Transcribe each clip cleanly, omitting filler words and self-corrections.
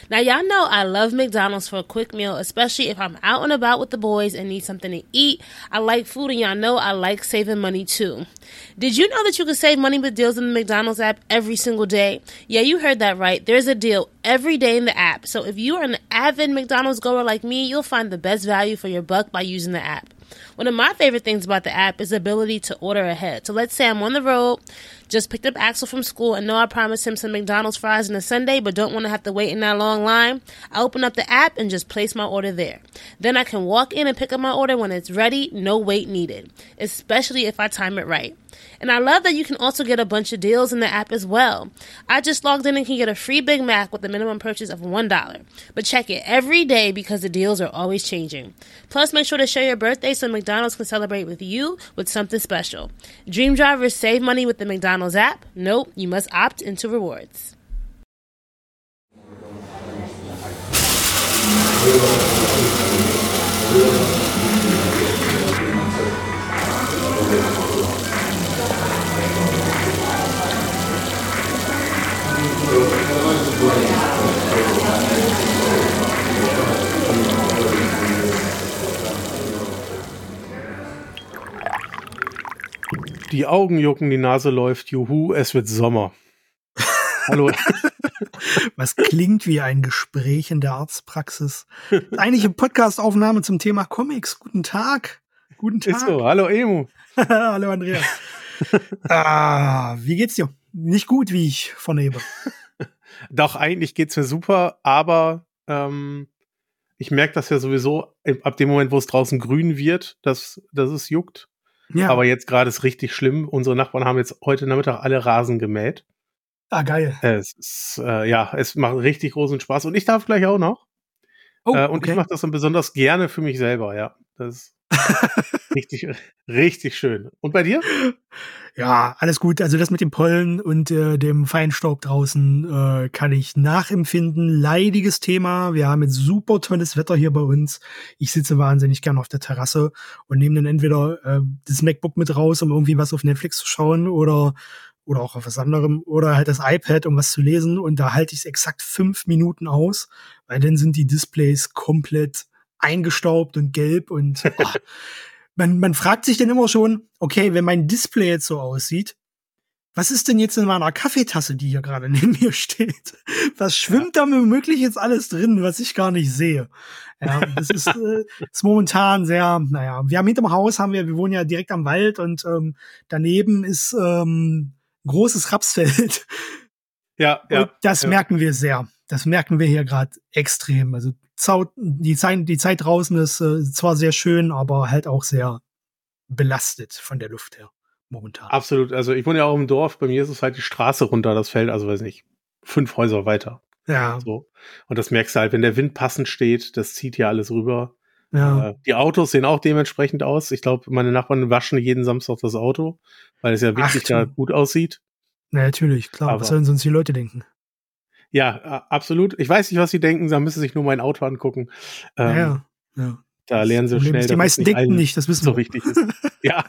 Now, y'all know I love McDonald's for a quick meal, especially if I'm out and about with the boys and need something to eat. I like food, and y'all know I like saving money too. Did you know that you can save money with deals in the McDonald's app every single day? Yeah, you heard that right. There's a deal every day in the app. So if you are an avid McDonald's goer like me, you'll find the best value for your buck by using the app. One of my favorite things about the app is the ability to order ahead. So let's say I'm on the road, just picked up Axel from school, and know I promised him some McDonald's fries on a Sunday, but don't want to have to wait in that long line. I open up the app and just place my order there. Then I can walk in and pick up my order when it's ready, no wait needed, especially if I time it right. And I love that you can also get a bunch of deals in the app as well. I just logged in and can get a free Big Mac with a minimum purchase of $1. But check it every day because the deals are always changing. Plus, make sure to share your birthday so McDonald's can celebrate with you with something special. Dream drivers save money with the McDonald's app. Nope, you must opt into rewards. Die Augen jucken, die Nase läuft, juhu, es wird Sommer. Hallo. Was klingt wie ein Gespräch in der Arztpraxis. Eigentlich eine Podcast-Aufnahme zum Thema Comics. Guten Tag. Guten Tag. Ist so. Hallo Emu. Hallo Andreas. Wie geht's dir? Nicht gut, wie ich vernehme. Doch, eigentlich geht's mir super, aber ich merke das ja sowieso ab dem Moment, wo es draußen grün wird, dass es juckt. Ja. Aber jetzt gerade ist richtig schlimm. Unsere Nachbarn haben jetzt heute Nachmittag alle Rasen gemäht. Ah, geil. Es macht richtig großen Spaß. Und ich darf gleich auch noch. Und okay. Ich mache das dann besonders gerne für mich selber, ja. Das ist richtig, richtig schön. Und bei dir? Ja, alles gut. Also das mit dem Pollen und dem Feinstaub draußen kann ich nachempfinden. Leidiges Thema. Wir haben jetzt super tolles Wetter hier bei uns. Ich sitze wahnsinnig gern auf der Terrasse und nehme dann entweder das MacBook mit raus, um irgendwie was auf Netflix zu schauen oder auch auf was anderem oder halt das iPad, um was zu lesen. Und da halte ich es exakt 5 Minuten aus, weil dann sind die Displays komplett eingestaubt und gelb und man fragt sich dann immer schon, okay, wenn mein Display jetzt so aussieht, was ist denn jetzt in meiner Kaffeetasse, die hier gerade neben mir steht? Was schwimmt da womöglich jetzt alles drin, was ich gar nicht sehe? Ja, das ist momentan sehr, wir haben hinterm Haus, wir wohnen ja direkt am Wald und daneben ist ein großes Rapsfeld. Ja. Und das merken wir sehr. Das merken wir hier gerade extrem. Also die Zeit draußen ist zwar sehr schön, aber halt auch sehr belastet von der Luft her momentan. Absolut. Also ich wohne ja auch im Dorf. Bei mir ist es halt die Straße runter, das Feld, also weiß nicht, 5 Häuser weiter. Ja. So. Und das merkst du halt, wenn der Wind passend steht, das zieht ja alles rüber. Ja. Die Autos sehen auch dementsprechend aus. Ich glaube, meine Nachbarn waschen jeden Samstag das Auto, weil es ja wirklich da gut aussieht. Ja, natürlich, klar. Was sollen sonst die Leute denken? Ja, absolut. Ich weiß nicht, was sie denken, da müssen sie sich nur mein Auto angucken. Ja. Da lernen sie schnell, die meisten denken nicht, das wissen so wichtig ist. Ja.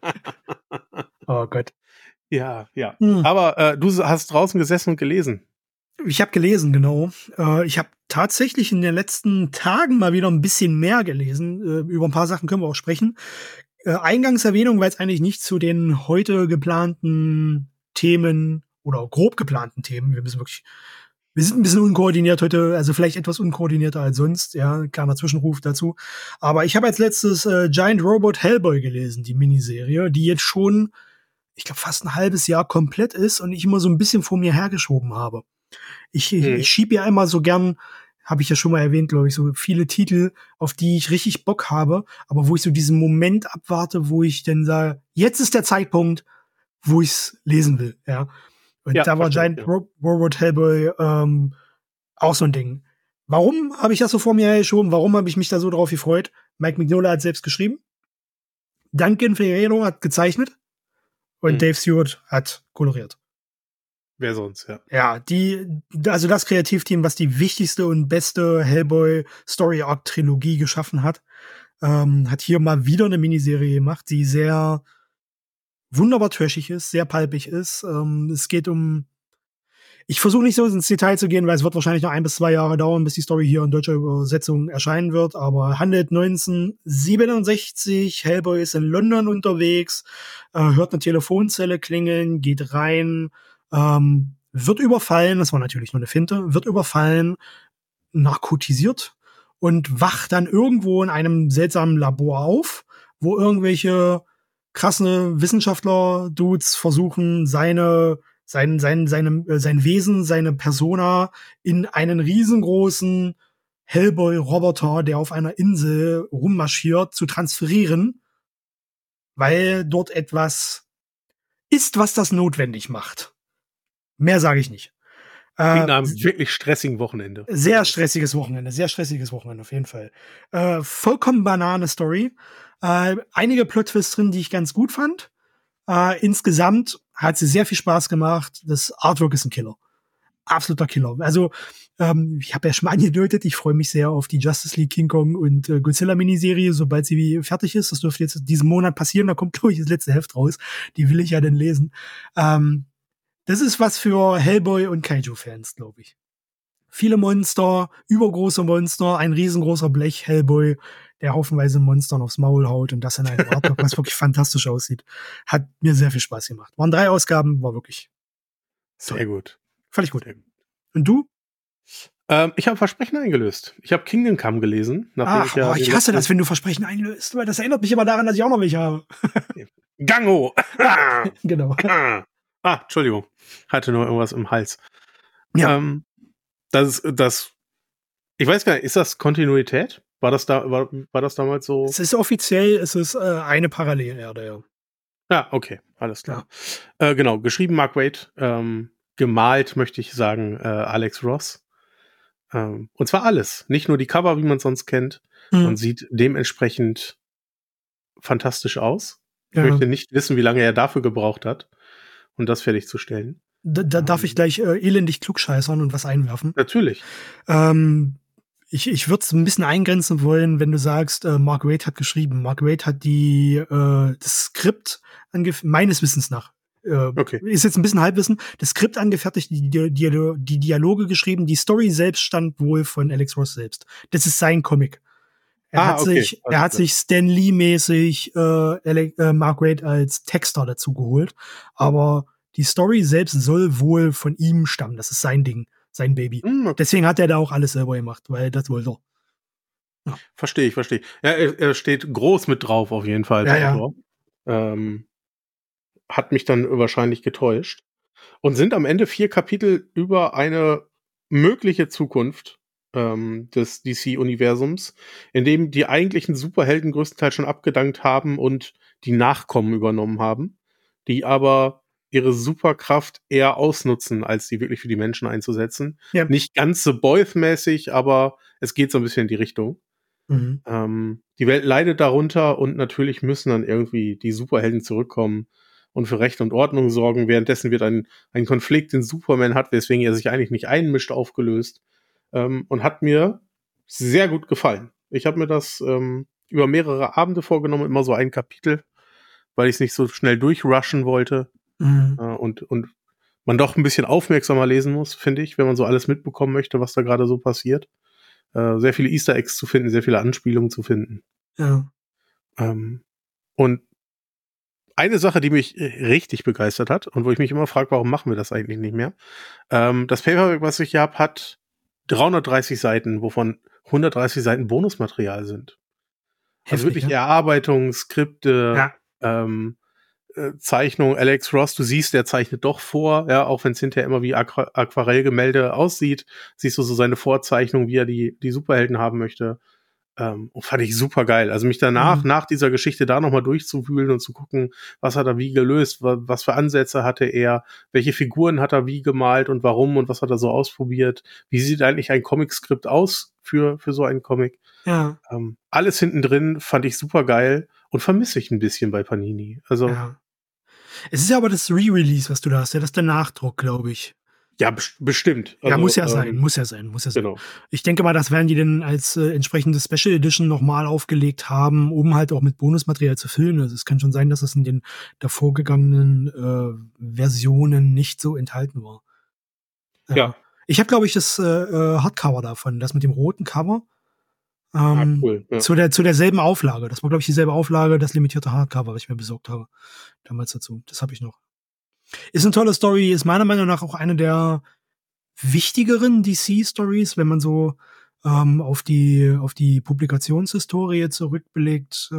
Oh Gott. Ja. Aber du hast draußen gesessen und gelesen. Ich habe gelesen, genau. Ich habe tatsächlich in den letzten Tagen mal wieder ein bisschen mehr gelesen. Über ein paar Sachen können wir auch sprechen. Eingangserwähnung, weil es eigentlich nicht zu den heute geplanten Themen oder grob geplanten Themen. Wir sind ein bisschen unkoordiniert heute, also vielleicht etwas unkoordinierter als sonst, ja, kleiner Zwischenruf dazu. Aber ich habe als letztes Giant Robot Hellboy gelesen, die Miniserie, die jetzt schon, ich glaube, fast ein halbes Jahr komplett ist und ich immer so ein bisschen vor mir hergeschoben habe. Ich schiebe ja immer so gern, habe ich ja schon mal erwähnt, glaube ich, so viele Titel, auf die ich richtig Bock habe, aber wo ich so diesen Moment abwarte, wo ich dann sage, jetzt ist der Zeitpunkt, wo ich es lesen will, ja. Und da war Giant Robot Hellboy auch so ein Ding. Warum habe ich das so vor mir hergeschoben? Warum habe ich mich da so drauf gefreut? Mike Mignola hat selbst geschrieben. Duncan Ferrero hat gezeichnet. Und Dave Stewart hat koloriert. Wer sonst, ja. Ja, also das Kreativteam, was die wichtigste und beste Hellboy Story Arc Trilogie geschaffen hat, hat hier mal wieder eine Miniserie gemacht, die sehr wunderbar trashig ist, sehr palpig ist. Es geht um Ich versuche nicht so ins Detail zu gehen, weil es wird wahrscheinlich noch 1 bis 2 Jahre dauern, bis die Story hier in deutscher Übersetzung erscheinen wird. Aber handelt 1967, Hellboy ist in London unterwegs, hört eine Telefonzelle klingeln, geht rein, wird überfallen, das war natürlich nur eine Finte, wird überfallen, narkotisiert und wacht dann irgendwo in einem seltsamen Labor auf, wo irgendwelche krasse Wissenschaftler-Dudes versuchen, sein Wesen, seine Persona in einen riesengroßen Hellboy-Roboter, der auf einer Insel rummarschiert, zu transferieren, weil dort etwas ist, was das notwendig macht. Mehr sage ich nicht. Klingt nach einem wirklich stressigen Wochenende. Sehr stressiges Wochenende auf jeden Fall. Vollkommen banane Story. Einige Plot-Twists drin, die ich ganz gut fand. Insgesamt hat sie sehr viel Spaß gemacht. Das Artwork ist ein Killer. Absoluter Killer. Also, ich habe ja schon mal angedeutet, ich freue mich sehr auf die Justice League King Kong und Godzilla-Miniserie, sobald sie fertig ist. Das dürfte jetzt diesen Monat passieren. Da kommt, glaube ich, das letzte Heft raus. Die will ich ja dann lesen. Das ist was für Hellboy und Kaiju-Fans, glaube ich. Viele Monster, übergroße Monster, ein riesengroßer Blech-Hellboy, der haufenweise Monstern aufs Maul haut und das in einem Artwork, was wirklich fantastisch aussieht. Hat mir sehr viel Spaß gemacht. Waren 3 Ausgaben, war wirklich sehr gut. Fand ich gut. Und du? Ich habe Versprechen eingelöst. Ich habe Kingdom Come gelesen. Ich hasse das, wenn du Versprechen einlöst, weil das erinnert mich immer daran, dass ich auch noch welche habe. Gango! Genau. Entschuldigung. Hatte nur irgendwas im Hals. Ja. Ich weiß gar nicht, ist das Kontinuität? War das damals so? Es ist offiziell, eine Parallelerde, ja. Ja, okay, alles klar. Ja. Genau, geschrieben Mark Waid, gemalt, möchte ich sagen, Alex Ross. Und zwar alles. Nicht nur die Cover, wie man sonst kennt. Und sieht dementsprechend fantastisch aus. Ich möchte nicht wissen, wie lange er dafür gebraucht hat, um das fertigzustellen. Darf ich gleich elendig klugscheißern und was einwerfen? Natürlich. Ich würde es ein bisschen eingrenzen wollen, wenn du sagst, Mark Waid hat geschrieben. Mark Waid hat das Skript meines Wissens nach, okay. Ist jetzt ein bisschen Halbwissen, das Skript angefertigt, die Dialoge geschrieben, die Story selbst stammt wohl von Alex Ross selbst. Das ist sein Comic. Er hat sich Stan Lee-mäßig Mark Waid als Texter dazu geholt, aber die Story selbst soll wohl von ihm stammen. Das ist sein Ding, sein Baby. Okay. Deswegen hat er da auch alles selber gemacht, weil das wohl so. Ja. Verstehe ich. Ja, er steht groß mit drauf auf jeden Fall. Ja. Hat mich dann wahrscheinlich getäuscht. Und sind am Ende 4 Kapitel über eine mögliche Zukunft des DC-Universums, in dem die eigentlichen Superhelden größtenteils schon abgedankt haben und die Nachkommen übernommen haben, die aber ihre Superkraft eher ausnutzen, als sie wirklich für die Menschen einzusetzen. Ja. Nicht ganz so Boyth-mäßig, aber es geht so ein bisschen in die Richtung. Mhm. Die Welt leidet darunter und natürlich müssen dann irgendwie die Superhelden zurückkommen und für Recht und Ordnung sorgen. Währenddessen wird ein Konflikt, den Superman hat, weswegen er sich eigentlich nicht einmischt, aufgelöst. Und hat mir sehr gut gefallen. Ich habe mir das über mehrere Abende vorgenommen, immer so ein Kapitel, weil ich es nicht so schnell durchrushen wollte. Mhm. Und man doch ein bisschen aufmerksamer lesen muss, finde ich, wenn man so alles mitbekommen möchte, was da gerade so passiert. Sehr viele Easter Eggs zu finden, sehr viele Anspielungen zu finden. Ja. Und eine Sache, die mich richtig begeistert hat und wo ich mich immer frage, warum machen wir das eigentlich nicht mehr? Das Paperback, was ich hier habe, hat 330 Seiten, wovon 130 Seiten Bonusmaterial sind. Heftig, also wirklich Erarbeitung, Skripte, Zeichnung. Alex Ross, du siehst, der zeichnet doch vor, ja, auch wenn es hinterher immer wie Aquarellgemälde aussieht, siehst du so seine Vorzeichnung, wie er die Superhelden haben möchte. Und fand ich super geil. Also mich danach, nach dieser Geschichte da nochmal durchzuwühlen und zu gucken, was hat er wie gelöst, was für Ansätze hatte er, welche Figuren hat er wie gemalt und warum und was hat er so ausprobiert. Wie sieht eigentlich ein Comic-Skript aus für so einen Comic? Ja. Alles hinten drin fand ich super geil und vermisse ich ein bisschen bei Panini. Also. Ja. Es ist ja aber das Re-Release, was du da hast, ja, das ist der Nachdruck, glaube ich. Ja, bestimmt. Also, ja, muss ja sein. Genau. Ich denke mal, das werden die dann als entsprechende Special Edition nochmal aufgelegt haben, um halt auch mit Bonusmaterial zu füllen. Also es kann schon sein, dass das in den davor gegangenen Versionen nicht so enthalten war. Ja. Ich habe, glaube ich, das Hardcover davon, das mit dem roten Cover. Cool. Ja. Zu derselben Auflage. Das war, glaube ich, dieselbe Auflage, das limitierte Hardcover, was ich mir besorgt habe. Damals dazu. Das habe ich noch. Ist eine tolle Story, ist meiner Meinung nach auch eine der wichtigeren DC-Stories, wenn man so auf die Publikationshistorie zurückblickt,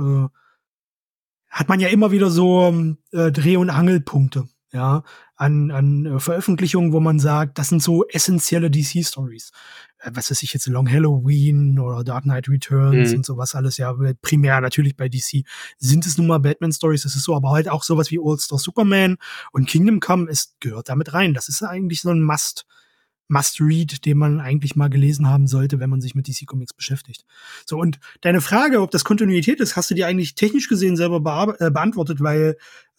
hat man ja immer wieder so Dreh- und Angelpunkte, ja, an Veröffentlichungen, wo man sagt, das sind so essentielle DC-Stories. Was weiß ich jetzt, Long Halloween oder Dark Knight Returns und sowas alles, ja, primär natürlich bei DC sind es nun mal Batman-Stories, das ist so, aber halt auch sowas wie All-Star Superman und Kingdom Come gehört damit rein. Das ist eigentlich so ein Must-Read, den man eigentlich mal gelesen haben sollte, wenn man sich mit DC Comics beschäftigt. So, und deine Frage, ob das Kontinuität ist, hast du dir eigentlich technisch gesehen selber beantwortet, weil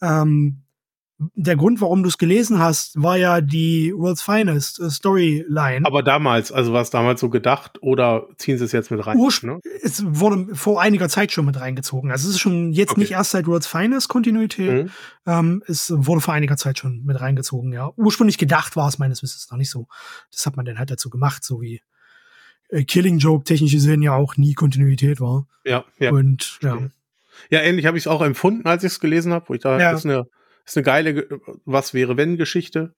der Grund, warum du es gelesen hast, war ja die World's Finest Storyline. Aber damals, also war es damals so gedacht oder ziehen sie es jetzt mit rein? Ne? Es wurde vor einiger Zeit schon mit reingezogen. Also es ist schon jetzt nicht erst seit World's Finest Kontinuität. Es wurde vor einiger Zeit schon mit reingezogen, ja. Ursprünglich gedacht war es meines Wissens noch nicht so. Das hat man dann halt dazu gemacht, so wie Killing Joke technisch gesehen ja auch nie Kontinuität war. Ja. Und ja. Ja, ähnlich habe ich es auch empfunden, als ich es gelesen habe, wo ich dachte, ist eine geile Was-wäre-wenn-Geschichte.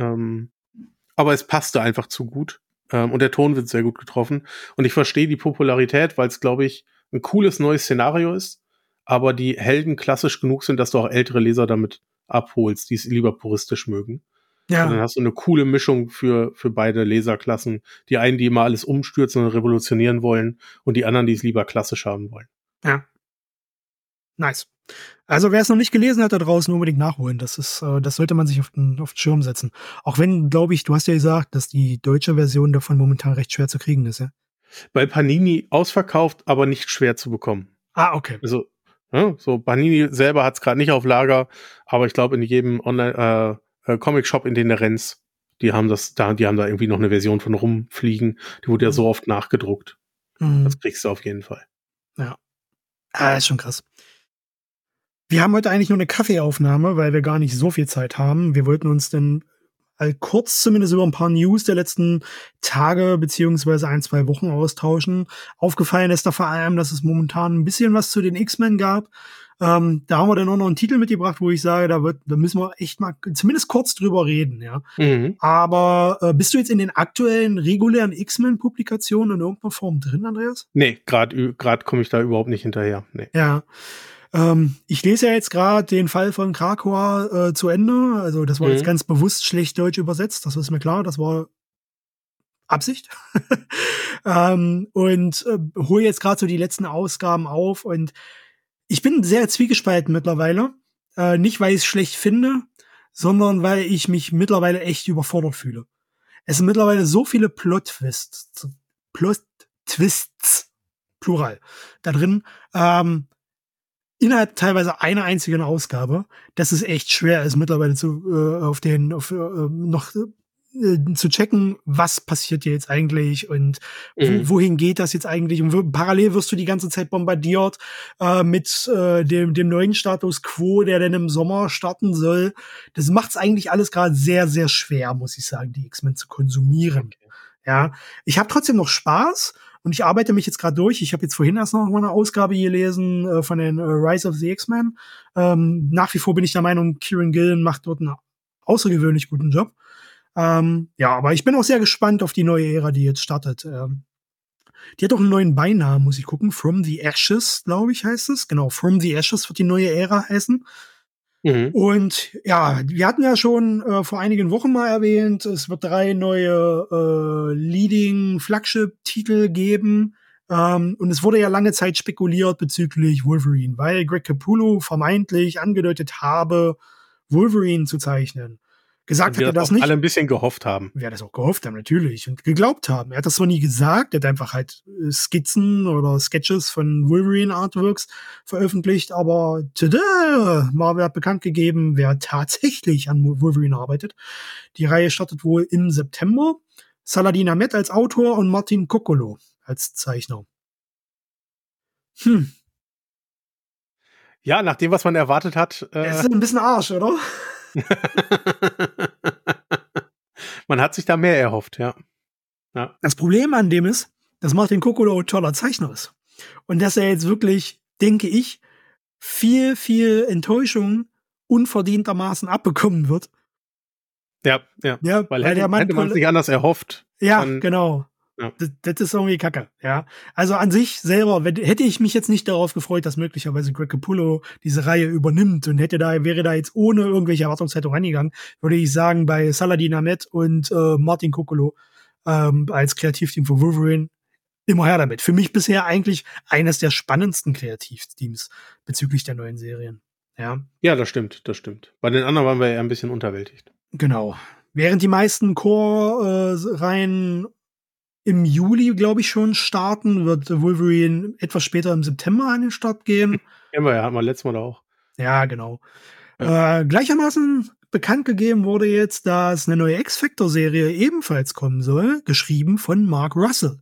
Aber es passte einfach zu gut. Und der Ton wird sehr gut getroffen. Und ich verstehe die Popularität, weil es, glaube ich, ein cooles neues Szenario ist. Aber die Helden klassisch genug sind, dass du auch ältere Leser damit abholst, die es lieber puristisch mögen. Ja. Und dann hast du eine coole Mischung für beide Leserklassen. Die einen, die immer alles umstürzen und revolutionieren wollen. Und die anderen, die es lieber klassisch haben wollen. Ja. Nice. Also wer es noch nicht gelesen hat da draußen, unbedingt nachholen. Das sollte man sich auf den Schirm setzen. Auch wenn, glaube ich, du hast ja gesagt, dass die deutsche Version davon momentan recht schwer zu kriegen ist, ja? Bei Panini ausverkauft, aber nicht schwer zu bekommen. Ah, okay. Also, so Panini selber hat es gerade nicht auf Lager, aber ich glaube in jedem Online Comic-Shop, in den der Renz, die haben da irgendwie noch eine Version von rumfliegen. Die wurde ja so oft nachgedruckt. Das kriegst du auf jeden Fall. Ja. Ist schon krass. Wir haben heute eigentlich nur eine Kaffeeaufnahme, weil wir gar nicht so viel Zeit haben. Wir wollten uns dann kurz zumindest über ein paar News der letzten Tage beziehungsweise 1-2 Wochen austauschen. Aufgefallen ist da vor allem, dass es momentan ein bisschen was zu den X-Men gab. Da haben wir dann auch noch einen Titel mitgebracht, wo ich sage, da müssen wir echt mal zumindest kurz drüber reden, ja. Aber bist du jetzt in den aktuellen regulären X-Men-Publikationen in irgendeiner Form drin, Andreas? Nee, gerade komme ich da überhaupt nicht hinterher. Nee. Ja. Ich lese ja jetzt gerade den Fall von Krakoa zu Ende. Also das war jetzt ganz bewusst schlecht deutsch übersetzt. Das ist mir klar. Das war Absicht. Und hole jetzt gerade so die letzten Ausgaben auf. Und ich bin sehr zwiegespalten mittlerweile. Nicht, weil ich es schlecht finde, sondern weil ich mich mittlerweile echt überfordert fühle. Es sind mittlerweile so viele Plot-Twists, Plural, da drin, innerhalb teilweise einer einzigen Ausgabe, dass es echt schwer ist, mittlerweile zu checken, was passiert hier jetzt eigentlich und wohin geht das jetzt eigentlich. Und parallel wirst du die ganze Zeit bombardiert mit dem neuen Status Quo, der dann im Sommer starten soll. Das macht's eigentlich alles gerade sehr, sehr schwer, muss ich sagen, die X-Men zu konsumieren. Okay. Ja, ich habe trotzdem noch Spaß. Und ich arbeite mich jetzt gerade durch. Ich habe jetzt vorhin erst noch mal eine Ausgabe gelesen von den Rise of the X-Men. Nach wie vor bin ich der Meinung, Kieran Gillen macht dort einen außergewöhnlich guten Job. Ja, aber ich bin auch sehr gespannt auf die neue Ära, die jetzt startet. Die hat auch einen neuen Beinamen, muss ich gucken. From the Ashes, glaube ich, heißt es. Genau, From the Ashes wird die neue Ära heißen. Und ja, wir hatten ja schon vor einigen Wochen mal erwähnt, es wird 3 neue Leading-Flagship-Titel geben. Und es wurde ja lange Zeit spekuliert bezüglich Wolverine, weil Greg Capullo vermeintlich angedeutet habe, Wolverine zu zeichnen. Gesagt hat er das nicht. Alle ein bisschen gehofft haben. Wir das auch gehofft haben, natürlich. Und geglaubt haben. Er hat das zwar nie gesagt. Er hat einfach halt Skizzen oder Sketches von Wolverine Artworks veröffentlicht. Aber Marvel hat bekannt gegeben, wer tatsächlich an Wolverine arbeitet. Die Reihe startet wohl im September. Saladin Ahmed als Autor und Martin Coccolo als Zeichner. Ja, nach dem, was man erwartet hat. Das ist ein bisschen Arsch, oder? Man hat sich da mehr erhofft, ja. Das Problem an dem ist, dass Martin Coccolo ein toller Zeichner ist. Und dass er jetzt wirklich, denke ich, viel, viel Enttäuschung unverdientermaßen abbekommen wird. Ja, weil hätte man es nicht anders erhofft. Ja, genau. Ja. Das ist irgendwie Kacke, ja. Also an sich selber, hätte ich mich jetzt nicht darauf gefreut, dass möglicherweise Greg Capullo diese Reihe übernimmt und wäre da jetzt ohne irgendwelche Erwartungshaltung rangegangen, würde ich sagen, bei Saladin Ahmed und Martin Coccolo als Kreativteam für Wolverine immer her damit. Für mich bisher eigentlich eines der spannendsten Kreativteams bezüglich der neuen Serien. Ja, das stimmt. Bei den anderen waren wir ja ein bisschen unterwältigt. Genau. Während die meisten Core-Reihen im Juli, glaube ich, schon starten, wird Wolverine etwas später im September an den Start gehen. Hatten wir letztes Mal auch. Ja, genau. Ja. Gleichermaßen bekannt gegeben wurde jetzt, dass eine neue X-Factor-Serie ebenfalls kommen soll, geschrieben von Mark Russell.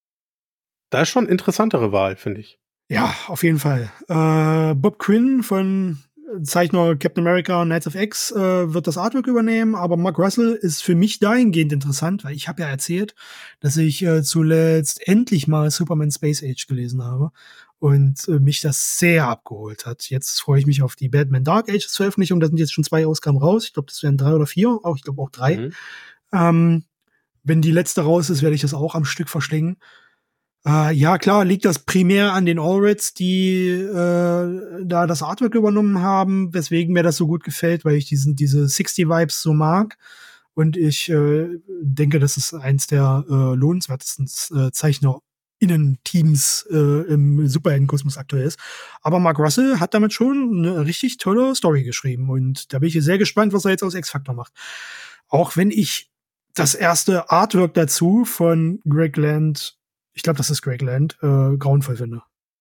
Da ist schon eine interessantere Wahl, finde ich. Ja, auf jeden Fall. Bob Quinn von Zeichner Captain America Knights of X wird das Artwork übernehmen, aber Mark Russell ist für mich dahingehend interessant, weil ich habe ja erzählt, dass ich zuletzt endlich mal Superman Space Age gelesen habe und mich das sehr abgeholt hat. Jetzt freue ich mich auf die Batman Dark Ages Veröffentlichung, da sind jetzt schon 2 Ausgaben raus, ich glaube, das wären 3 oder 4, ich glaube auch 3. Wenn die letzte raus ist, werde ich das auch am Stück verschlingen. Ja, klar, liegt das primär an den Allreds, die da das Artwork übernommen haben, weswegen mir das so gut gefällt, weil ich diese 60-Vibes so mag. Und ich denke, das ist eins der lohnenswertesten ZeichnerInnen-Teams im Superheldenkosmos aktuell ist. Aber Mark Russell hat damit schon eine richtig tolle Story geschrieben. Und da bin ich sehr gespannt, was er jetzt aus X-Factor macht. Auch wenn ich das erste Artwork dazu von Greg Land, ich glaube, das ist Greg Land, grauenvoll finde.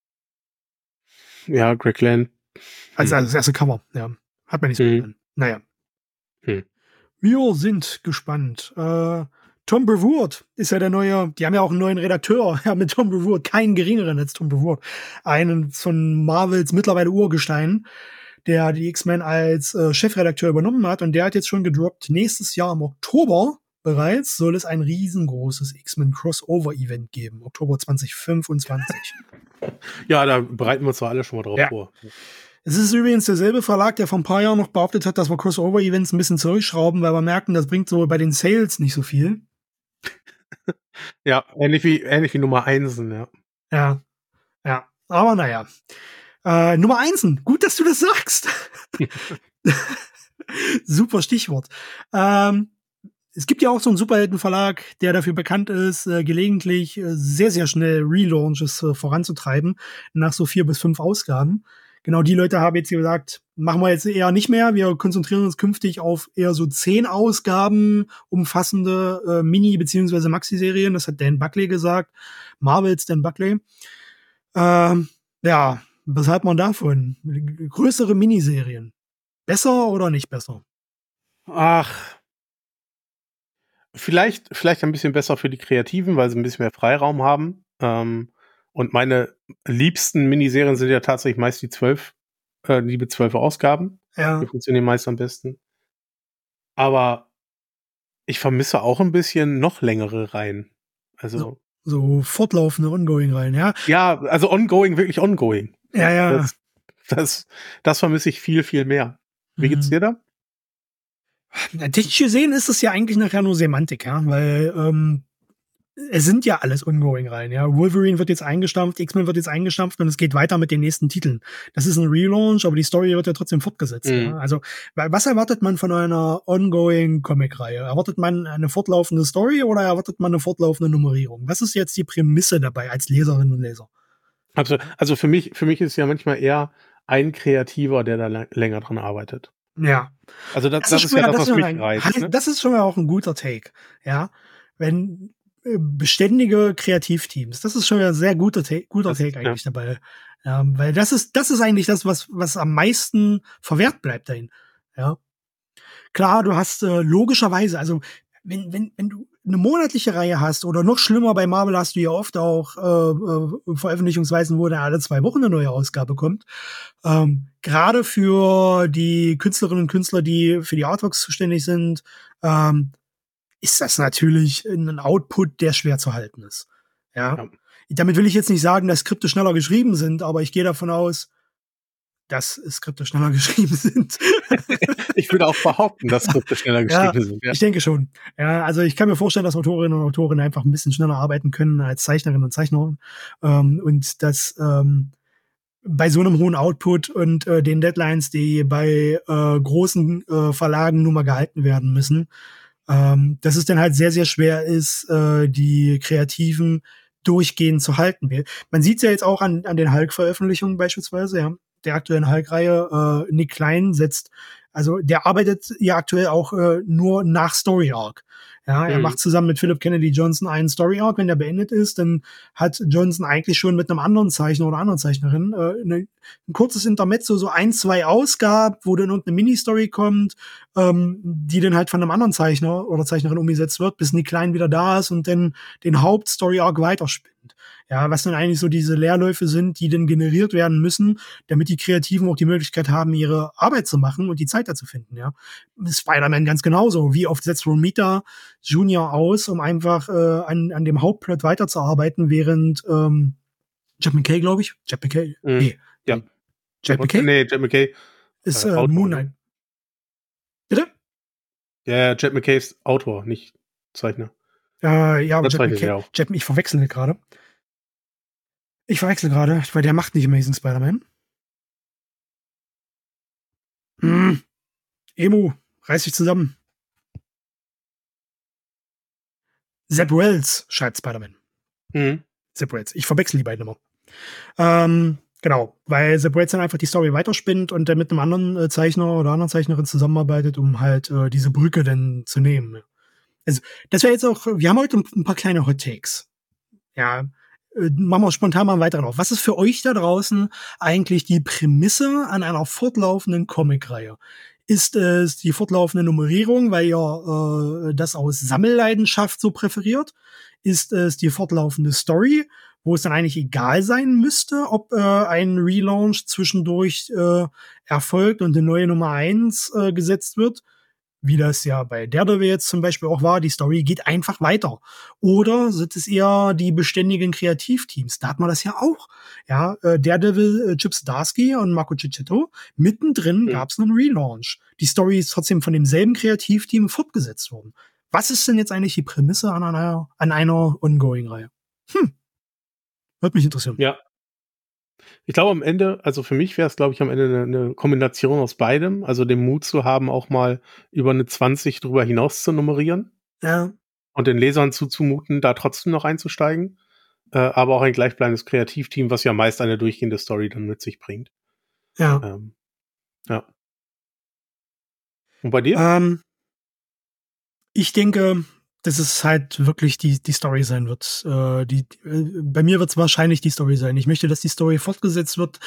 Ja, Greg Land. Also das erste Cover, ja. Hat mir nicht so gefallen. Naja. Wir sind gespannt. Tom Brevoort ist ja der neue, die haben ja auch einen neuen Redakteur, ja, mit Tom Brevoort, keinen geringeren als Tom Brevoort. Einen von Marvels mittlerweile Urgestein, der die X-Men als Chefredakteur übernommen hat und der hat jetzt schon gedroppt, nächstes Jahr im Oktober bereits soll es ein riesengroßes X-Men-Crossover-Event geben. Oktober 2025. Ja, da bereiten wir uns doch alle schon mal drauf vor. Es ist übrigens derselbe Verlag, der vor ein paar Jahren noch behauptet hat, dass wir Crossover-Events ein bisschen zurückschrauben, weil wir merken, das bringt so bei den Sales nicht so viel. Ja, ähnlich wie Nummer 1, ja. Ja. Aber naja. Nummer 1, gut, dass du das sagst. Super Stichwort. Es gibt ja auch so einen Superheldenverlag, der dafür bekannt ist, gelegentlich sehr, sehr schnell Relaunches voranzutreiben, nach so 4 bis 5 Ausgaben. Genau, die Leute haben jetzt gesagt, machen wir jetzt eher nicht mehr. Wir konzentrieren uns künftig auf eher so 10 Ausgaben umfassende Mini- bzw. Maxi-Serien. Das hat Dan Buckley gesagt. Marvels Dan Buckley. Ja, was hat man davon? Größere Miniserien. Besser oder nicht besser? Ach, vielleicht ein bisschen besser für die Kreativen, weil sie ein bisschen mehr Freiraum haben. Und meine liebsten Miniserien sind ja tatsächlich meist die 12 Ausgaben. Ja. Die funktionieren meist am besten. Aber ich vermisse auch ein bisschen noch längere Reihen. Also so fortlaufende Ongoing-Reihen, ja? Ja, also ongoing, wirklich ongoing. Ja. Das vermisse ich viel, viel mehr. Wie geht's dir da? Technisch gesehen ist es ja eigentlich nachher nur Semantik, ja, weil es sind ja alles Ongoing-Reihen, ja. Wolverine wird jetzt eingestampft, X-Men wird jetzt eingestampft und es geht weiter mit den nächsten Titeln. Das ist ein Relaunch, aber die Story wird ja trotzdem fortgesetzt. Ja? Also, was erwartet man von einer Ongoing-Comic-Reihe? Erwartet man eine fortlaufende Story oder erwartet man eine fortlaufende Nummerierung? Was ist jetzt die Prämisse dabei als Leserinnen und Leser? Also für mich ist ja manchmal eher ein Kreativer, der da länger dran arbeitet. Ja. Also das ist ja das, was mich reizt. Ne? Das ist schon mal auch ein guter Take, ja. Wenn beständige Kreativteams, das ist schon ein sehr guter Take eigentlich dabei. Ja, weil das ist eigentlich das, was am meisten verwehrt bleibt dahin. Ja. Klar, du hast logischerweise, also wenn du eine monatliche Reihe hast oder noch schlimmer bei Marvel hast du ja oft auch Veröffentlichungsweisen, wo dann alle 2 Wochen eine neue Ausgabe kommt. Gerade für die Künstlerinnen und Künstler, die für die Artworks zuständig sind, ist das natürlich ein Output, der schwer zu halten ist. Ja. Damit will ich jetzt nicht sagen, dass Skripte schneller geschrieben sind, aber ich gehe davon aus, dass Skripte schneller geschrieben sind. Ich würde auch behaupten, dass Skripte schneller geschrieben sind. Ja. Ich denke schon. Ja, also ich kann mir vorstellen, dass Autorinnen und Autoren einfach ein bisschen schneller arbeiten können als Zeichnerinnen und Zeichner. Und dass bei so einem hohen Output und den Deadlines, die bei großen Verlagen nun mal gehalten werden müssen, dass es dann halt sehr, sehr schwer ist, die Kreativen durchgehend zu halten. Man sieht es ja jetzt auch an den Hulk-Veröffentlichungen beispielsweise, ja. Der aktuellen Hulk-Reihe, Nick Klein der arbeitet ja aktuell auch nur nach Story Arc. Ja, er macht zusammen mit Philip Kennedy Johnson einen Story Arc. Wenn der beendet ist, dann hat Johnson eigentlich schon mit einem anderen Zeichner oder anderen Zeichnerin ein kurzes Intermezzo, so 1-2 Ausgaben, wo dann irgendeine Mini-Story kommt, die dann halt von einem anderen Zeichner oder Zeichnerin umgesetzt wird, bis Nick Klein wieder da ist und dann den Haupt-Story Arc weiterspinnt. Ja, was dann eigentlich so diese Leerläufe sind, die dann generiert werden müssen, damit die Kreativen auch die Möglichkeit haben, ihre Arbeit zu machen und die Zeit dazu finden, ja. Spider-Man ganz genauso. Wie oft setzt Romita Jr. aus, um einfach an dem Hauptplot weiterzuarbeiten, während Jed MacKay, glaube ich. Jed MacKay? Nee. Ja. Jed MacKay? Nee, Jed MacKay ist Moon Knight. Bitte? Ja, Jed MacKay ist Autor, nicht Zeichner. Ja, Jed MacKay. Ich verwechsel gerade. Weil der macht nicht Amazing Spider-Man. Emu, reiß dich zusammen. Zeb Wells schreibt Spider-Man. Zeb Wells. Ich verwechsel die beiden immer. Genau, weil Zeb Wells dann einfach die Story weiterspinnt und dann mit einem anderen Zeichner oder anderen Zeichnerin zusammenarbeitet, um halt diese Brücke dann zu nehmen. Also, das wäre jetzt auch, wir haben heute ein paar kleine Hot Takes. Ja, machen wir spontan mal einen weiteren auf. Was ist für euch da draußen eigentlich die Prämisse an einer fortlaufenden Comicreihe? Ist es die fortlaufende Nummerierung, weil ihr das aus Sammelleidenschaft so präferiert? Ist es die fortlaufende Story, wo es dann eigentlich egal sein müsste, ob ein Relaunch zwischendurch erfolgt und eine neue Nummer 1 gesetzt wird? Wie das ja bei Daredevil jetzt zum Beispiel auch war, die Story geht einfach weiter. Oder sind es eher die beständigen Kreativteams? Da hat man das ja auch. Ja, Daredevil, Chip Zdarsky und Marco Cicchetto. Mittendrin gab es einen Relaunch. Die Story ist trotzdem von demselben Kreativteam fortgesetzt worden. Was ist denn jetzt eigentlich die Prämisse an einer Ongoing-Reihe? Würde mich interessieren. Ja. Ich glaube am Ende, also für mich wäre es, glaube ich, am Ende eine Kombination aus beidem. Also den Mut zu haben, auch mal über eine 20 drüber hinaus zu nummerieren. Ja. Und den Lesern zuzumuten, da trotzdem noch einzusteigen. Aber auch ein gleichbleibendes Kreativteam, was ja meist eine durchgehende Story dann mit sich bringt. Ja. Ja. Und bei dir? Ich denke, dass es halt wirklich die Story sein wird. Bei mir wird es wahrscheinlich die Story sein. Ich möchte, dass die Story fortgesetzt wird.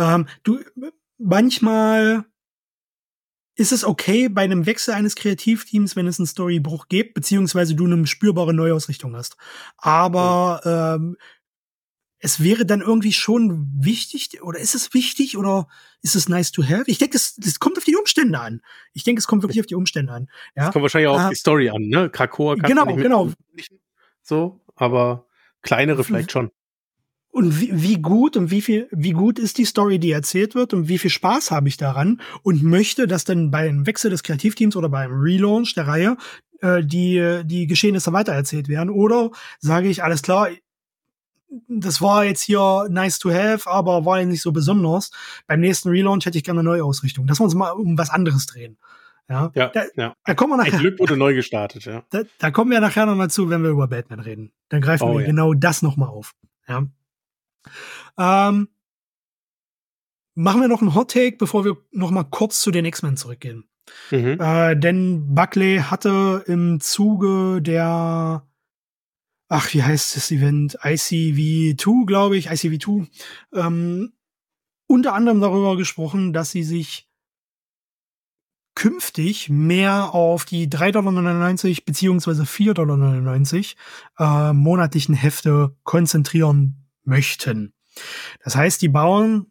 Manchmal ist es okay bei einem Wechsel eines Kreativteams, wenn es einen Storybruch gibt, beziehungsweise du eine spürbare Neuausrichtung hast. Aber es wäre dann irgendwie schon wichtig, oder ist es wichtig, oder ist es nice to have? Ich denke, das kommt auf die Umstände an. Ich denke, es kommt wirklich auf die Umstände an. Ja? Es kommt wahrscheinlich auch auf die Story an, ne? Krakoa kannst du nicht genau. So, aber kleinere vielleicht schon. Und wie gut ist die Story, die erzählt wird, und wie viel Spaß habe ich daran, und möchte, dass dann beim Wechsel des Kreativteams oder beim Relaunch der Reihe die Geschehnisse weitererzählt werden, oder sage ich, alles klar, das war jetzt hier nice to have, aber war ja nicht so besonders. Beim nächsten Relaunch hätte ich gerne eine neue Ausrichtung, dass wir uns mal um was anderes drehen. Ja. Da kommen wir nachher. Ein Glück wurde neu gestartet, ja. Da kommen wir nachher noch mal zu, wenn wir über Batman reden. Dann greifen wir genau das noch mal auf. Ja. Machen wir noch einen Hot Take, bevor wir noch mal kurz zu den X-Men zurückgehen. Denn Buckley hatte im Zuge der wie heißt das Event? ICV2, glaube ich, ICV2, unter anderem darüber gesprochen, dass sie sich künftig mehr auf die $3,99 beziehungsweise $4,99 monatlichen Hefte konzentrieren möchten. Das heißt, die bauen,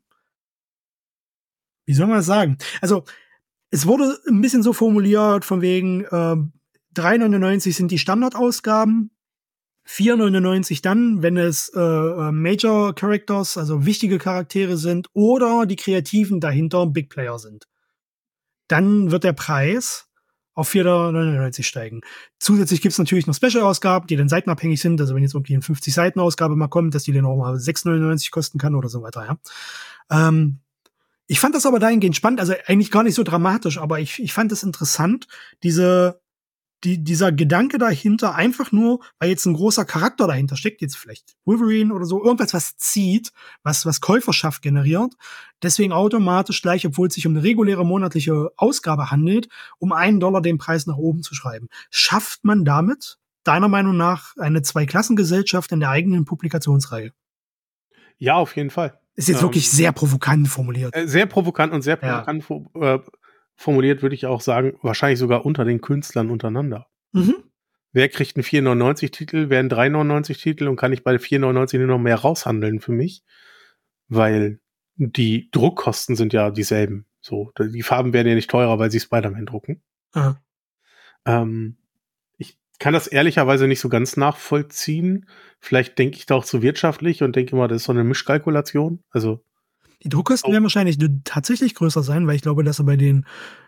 wie soll man das sagen? Also, es wurde ein bisschen so formuliert, von wegen, 3,99 sind die Standardausgaben, 4,99 dann, wenn es Major Characters, also wichtige Charaktere sind, oder die Kreativen dahinter Big Player sind. Dann wird der Preis auf 4,99 steigen. Zusätzlich gibt's natürlich noch Special-Ausgaben, die dann seitenabhängig sind. Also wenn jetzt irgendwie eine 50-Seiten-Ausgabe mal kommt, dass die dann auch mal 6,99 kosten kann oder so weiter. Ja. Ich fand das aber dahingehend spannend, also eigentlich gar nicht so dramatisch, aber ich fand es interessant, dieser Gedanke dahinter, einfach nur, weil jetzt ein großer Charakter dahinter steckt, jetzt vielleicht Wolverine oder so, irgendwas, was zieht, was Käuferschaft generiert, deswegen automatisch gleich, obwohl es sich um eine reguläre monatliche Ausgabe handelt, um $1 den Preis nach oben zu schreiben. Schafft man damit, deiner Meinung nach, eine Zweiklassengesellschaft in der eigenen Publikationsreihe? Ja, auf jeden Fall. Ist jetzt wirklich sehr provokant formuliert. Sehr provokant und sehr provokant formuliert, würde ich auch sagen, wahrscheinlich sogar unter den Künstlern untereinander. Mhm. Wer kriegt einen 4,99-Titel, wer einen 3,99-Titel und kann ich bei 4,99 nur noch mehr raushandeln für mich? Weil die Druckkosten sind ja dieselben. So, die Farben werden ja nicht teurer, weil sie Spider-Man drucken. Ja. Ich kann das ehrlicherweise nicht so ganz nachvollziehen. Vielleicht denke ich da auch zu wirtschaftlich und denke immer, das ist so eine Mischkalkulation. Also die Druckkosten werden wahrscheinlich tatsächlich größer sein, weil ich glaube, dass er bei den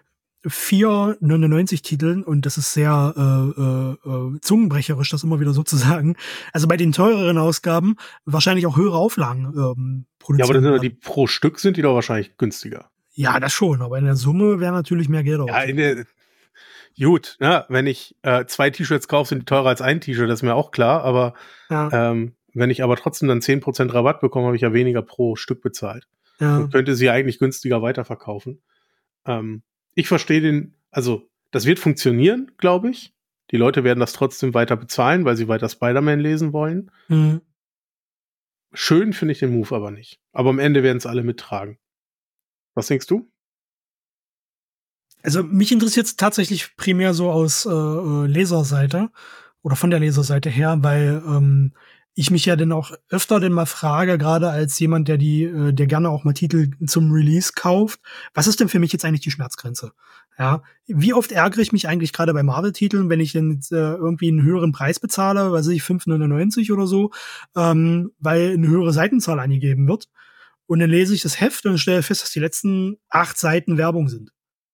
4,99 Titeln, und das ist sehr zungenbrecherisch, das immer wieder so zu sagen, also bei den teureren Ausgaben wahrscheinlich auch höhere Auflagen produzieren. Ja, aber dann die pro Stück sind die doch wahrscheinlich günstiger. Ja, das schon, aber in der Summe wäre natürlich mehr Geld Ja, gut, ne? Wenn ich 2 T-Shirts kaufe, sind die teurer als ein T-Shirt, das ist mir auch klar, aber wenn ich aber trotzdem dann 10% Rabatt bekomme, habe ich ja weniger pro Stück bezahlt. Ja. Und könnte sie eigentlich günstiger weiterverkaufen. Ich verstehe also das wird funktionieren, glaube ich. Die Leute werden das trotzdem weiter bezahlen, weil sie weiter Spider-Man lesen wollen. Mhm. Schön finde ich den Move aber nicht. Aber am Ende werden es alle mittragen. Was denkst du? Also mich interessiert es tatsächlich primär so aus Leserseite oder von der Leserseite her, weil ich mich ja dann auch öfter denn mal frage, gerade als jemand, der gerne auch mal Titel zum Release kauft, was ist denn für mich jetzt eigentlich die Schmerzgrenze? Ja, wie oft ärgere ich mich eigentlich gerade bei Marvel-Titeln, wenn ich dann jetzt, irgendwie einen höheren Preis bezahle, weiß ich, 5,99 oder so, weil eine höhere Seitenzahl angegeben wird. Und dann lese ich das Heft und stelle fest, dass die letzten 8 Seiten Werbung sind.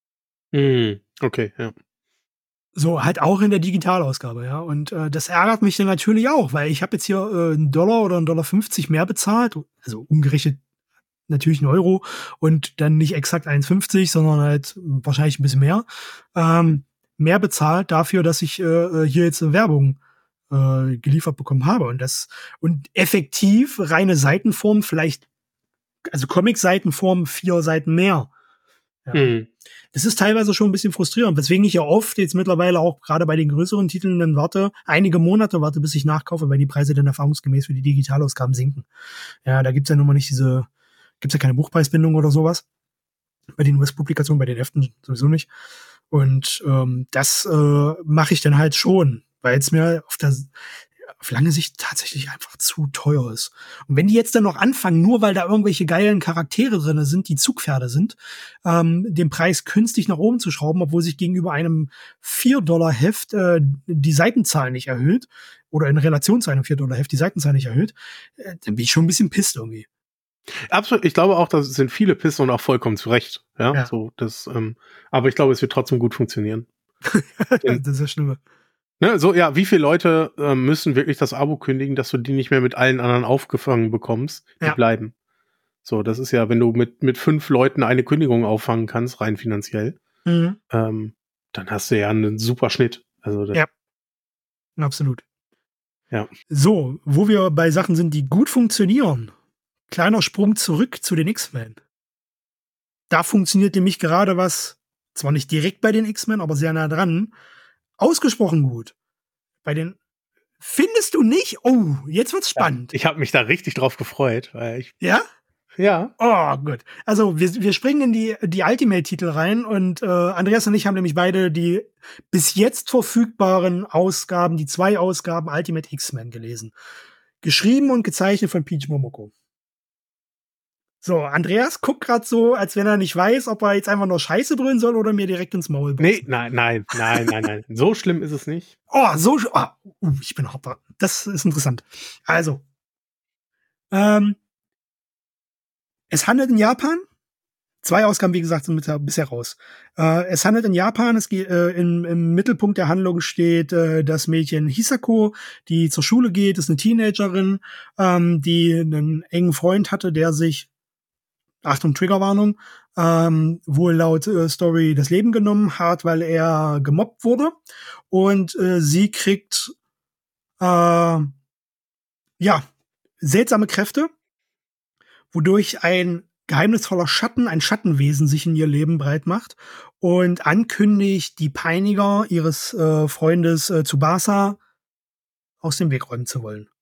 Okay, ja. So, halt auch in der Digitalausgabe, ja. Und das ärgert mich dann natürlich auch, weil ich habe jetzt hier $1 oder $1,50 mehr bezahlt, also umgerechnet natürlich €1 und dann nicht exakt 1,50, sondern halt wahrscheinlich ein bisschen mehr. Mehr bezahlt dafür, dass ich hier jetzt eine Werbung geliefert bekommen habe. Und effektiv reine Seitenform, vielleicht, also Comic-Seitenform 4 Seiten mehr. Ja. Das ist teilweise schon ein bisschen frustrierend, weswegen ich ja oft jetzt mittlerweile auch gerade bei den größeren Titeln dann einige Monate warte, bis ich nachkaufe, weil die Preise dann erfahrungsgemäß für die Digitalausgaben sinken. Ja, da gibt's ja nun mal nicht gibt's ja keine Buchpreisbindung oder sowas. Bei den US-Publikationen, bei den Heften sowieso nicht. Und das mache ich dann halt schon, weil es mir auf lange Sicht tatsächlich einfach zu teuer ist. Und wenn die jetzt dann noch anfangen, nur weil da irgendwelche geilen Charaktere drin sind, die Zugpferde sind, den Preis künstlich nach oben zu schrauben, obwohl sich gegenüber einem $4-Heft die Seitenzahl nicht erhöht, oder in Relation zu einem $4-Heft die Seitenzahl nicht erhöht, dann bin ich schon ein bisschen pisst irgendwie. Absolut, ich glaube auch, da sind viele pisst und auch vollkommen zu Recht. Ja. So, aber ich glaube, es wird trotzdem gut funktionieren. Das ist das Schlimme. Ne, so, ja, wie viele Leute müssen wirklich das Abo kündigen, dass du die nicht mehr mit allen anderen aufgefangen bekommst? Die bleiben. So, das ist ja, wenn du mit 5 Leuten eine Kündigung auffangen kannst, rein finanziell, dann hast du ja einen super Schnitt. Also ja, absolut. Ja. So, wo wir bei Sachen sind, die gut funktionieren. Kleiner Sprung zurück zu den X-Men. Da funktioniert nämlich gerade was, zwar nicht direkt bei den X-Men, aber sehr nah dran, ausgesprochen gut. Findest du nicht? Oh, jetzt wird's spannend. Ja, ich habe mich da richtig drauf gefreut. Weil ja? Ja. Oh, gut. Also wir springen in die Ultimate-Titel rein und Andreas und ich haben nämlich beide die bis jetzt verfügbaren Ausgaben, die 2 Ausgaben Ultimate X-Men gelesen. Geschrieben und gezeichnet von Peach Momoko. So, Andreas guckt gerade so, als wenn er nicht weiß, ob er jetzt einfach nur Scheiße brüllen soll oder mir direkt ins Maul Nee, boxen. nein. So schlimm ist es nicht. Ich bin hopper. Das ist interessant. Also, es handelt in Japan. 2 Ausgaben, wie gesagt, sind bisher raus. Es handelt in Japan. Es geht, im Mittelpunkt der Handlung steht das Mädchen Hisako, die zur Schule geht, ist eine Teenagerin, die einen engen Freund hatte, der sich, Achtung, Triggerwarnung, wohl laut Story das Leben genommen hat, weil er gemobbt wurde. Und sie kriegt seltsame Kräfte, wodurch ein geheimnisvoller Schatten, ein Schattenwesen sich in ihr Leben breit macht und ankündigt, die Peiniger ihres Freundes Tsubasa aus dem Weg räumen zu wollen.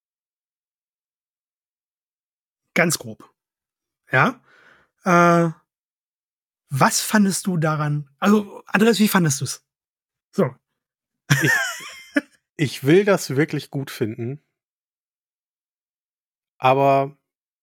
Ganz grob. Ja. Was fandest du daran? Also, Andreas, wie fandest du es? So. Ich will das wirklich gut finden. Aber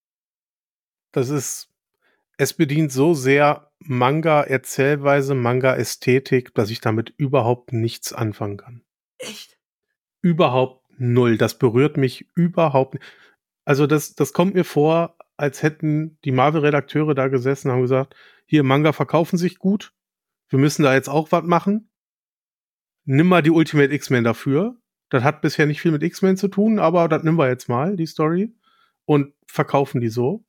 es bedient so sehr Manga-Erzählweise, Manga-Ästhetik, dass ich damit überhaupt nichts anfangen kann. Echt? Überhaupt null. Das berührt mich überhaupt nicht. Also das kommt mir vor, als hätten die Marvel-Redakteure da gesessen und haben gesagt, hier, Manga verkaufen sich gut, wir müssen da jetzt auch was machen. Nimm mal die Ultimate X-Men dafür. Das hat bisher nicht viel mit X-Men zu tun, aber das nehmen wir jetzt mal, die Story. Und verkaufen die so.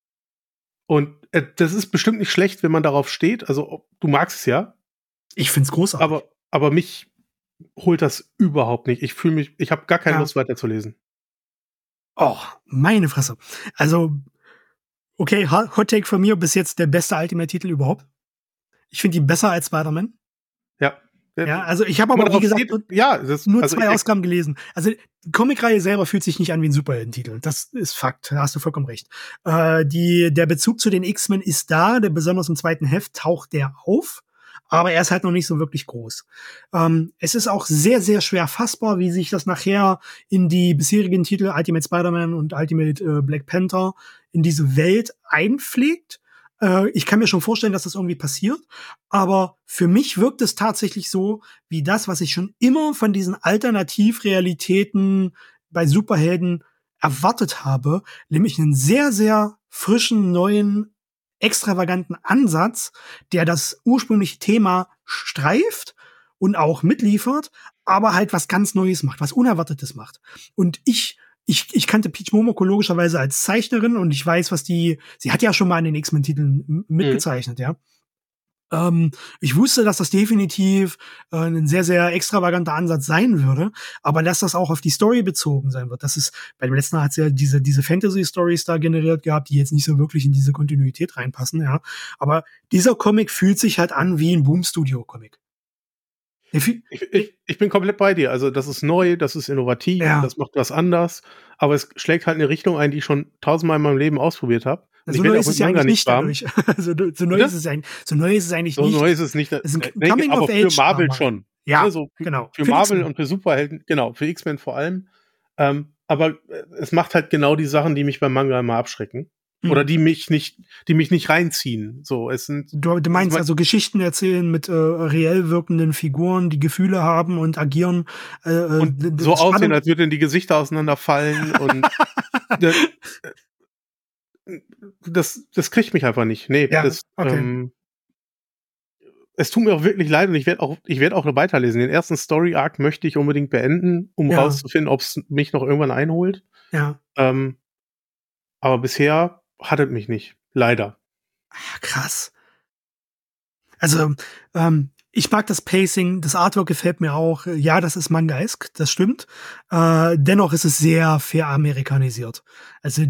Und das ist bestimmt nicht schlecht, wenn man darauf steht. Also, du magst es ja. Ich find's großartig. Aber mich holt das überhaupt nicht. Ich habe gar keine Lust weiterzulesen. Oh, meine Fresse. Also, okay, Hot Take von mir, bis jetzt der beste Ultimate-Titel überhaupt. Ich finde ihn besser als Spider-Man. Ja. Ja, also ich habe aber, wie gesagt, nur 2 Ausgaben gelesen. Also die Comicreihe selber fühlt sich nicht an wie ein Superheldentitel. Das ist Fakt, da hast du vollkommen recht. Der Bezug zu den X-Men ist da, besonders im 2. Heft taucht der auf, aber er ist halt noch nicht so wirklich groß. Es ist auch sehr, sehr schwer fassbar, wie sich das nachher in die bisherigen Titel Ultimate Spider-Man und Ultimate Black Panther in diese Welt einpflegt. Ich kann mir schon vorstellen, dass das irgendwie passiert, aber für mich wirkt es tatsächlich so, wie das, was ich schon immer von diesen Alternativrealitäten bei Superhelden erwartet habe, nämlich einen sehr, sehr frischen, neuen, extravaganten Ansatz, der das ursprüngliche Thema streift und auch mitliefert, aber halt was ganz Neues macht, was Unerwartetes macht. Und ich kannte Peach Momoko logischerweise als Zeichnerin und ich weiß, sie hat ja schon mal in den X-Men-Titeln mitgezeichnet, ja. Ich wusste, dass das definitiv ein sehr, sehr extravaganter Ansatz sein würde, aber dass das auch auf die Story bezogen sein wird. Das ist, bei dem letzten Mal hat sie ja diese Fantasy-Stories da generiert gehabt, die jetzt nicht so wirklich in diese Kontinuität reinpassen, ja. Aber dieser Comic fühlt sich halt an wie ein Boom-Studio-Comic. Ich bin komplett bei dir. Also das ist neu, das ist innovativ, das macht was anders, aber es schlägt halt eine Richtung ein, die ich schon 1000-mal in meinem Leben ausprobiert habe. So neu ist es ja eigentlich nicht dadurch. So neu ist es eigentlich nicht. So neu ist es nicht. Es ist ein aber für Marvel schon. Ja, also genau. Für Marvel und für Superhelden, genau, für X-Men vor allem. Aber es macht halt genau die Sachen, die mich beim Manga immer abschrecken. Oder die mich nicht reinziehen. So, du meinst also Geschichten erzählen mit reell wirkenden Figuren, die Gefühle haben und agieren. Und so aussehen, als würden die Gesichter auseinanderfallen. Und das kriegt mich einfach nicht. Nee, ja, es tut mir auch wirklich leid und ich werde auch noch weiterlesen. Den ersten Story-Arc möchte ich unbedingt beenden, um rauszufinden, ob es mich noch irgendwann einholt. Ja. Aber bisher hat es mich nicht. Leider. Krass. Also, ich mag das Pacing, das Artwork gefällt mir auch. Ja, das ist mangaesk, das stimmt. Dennoch ist es sehr veramerikanisiert. Also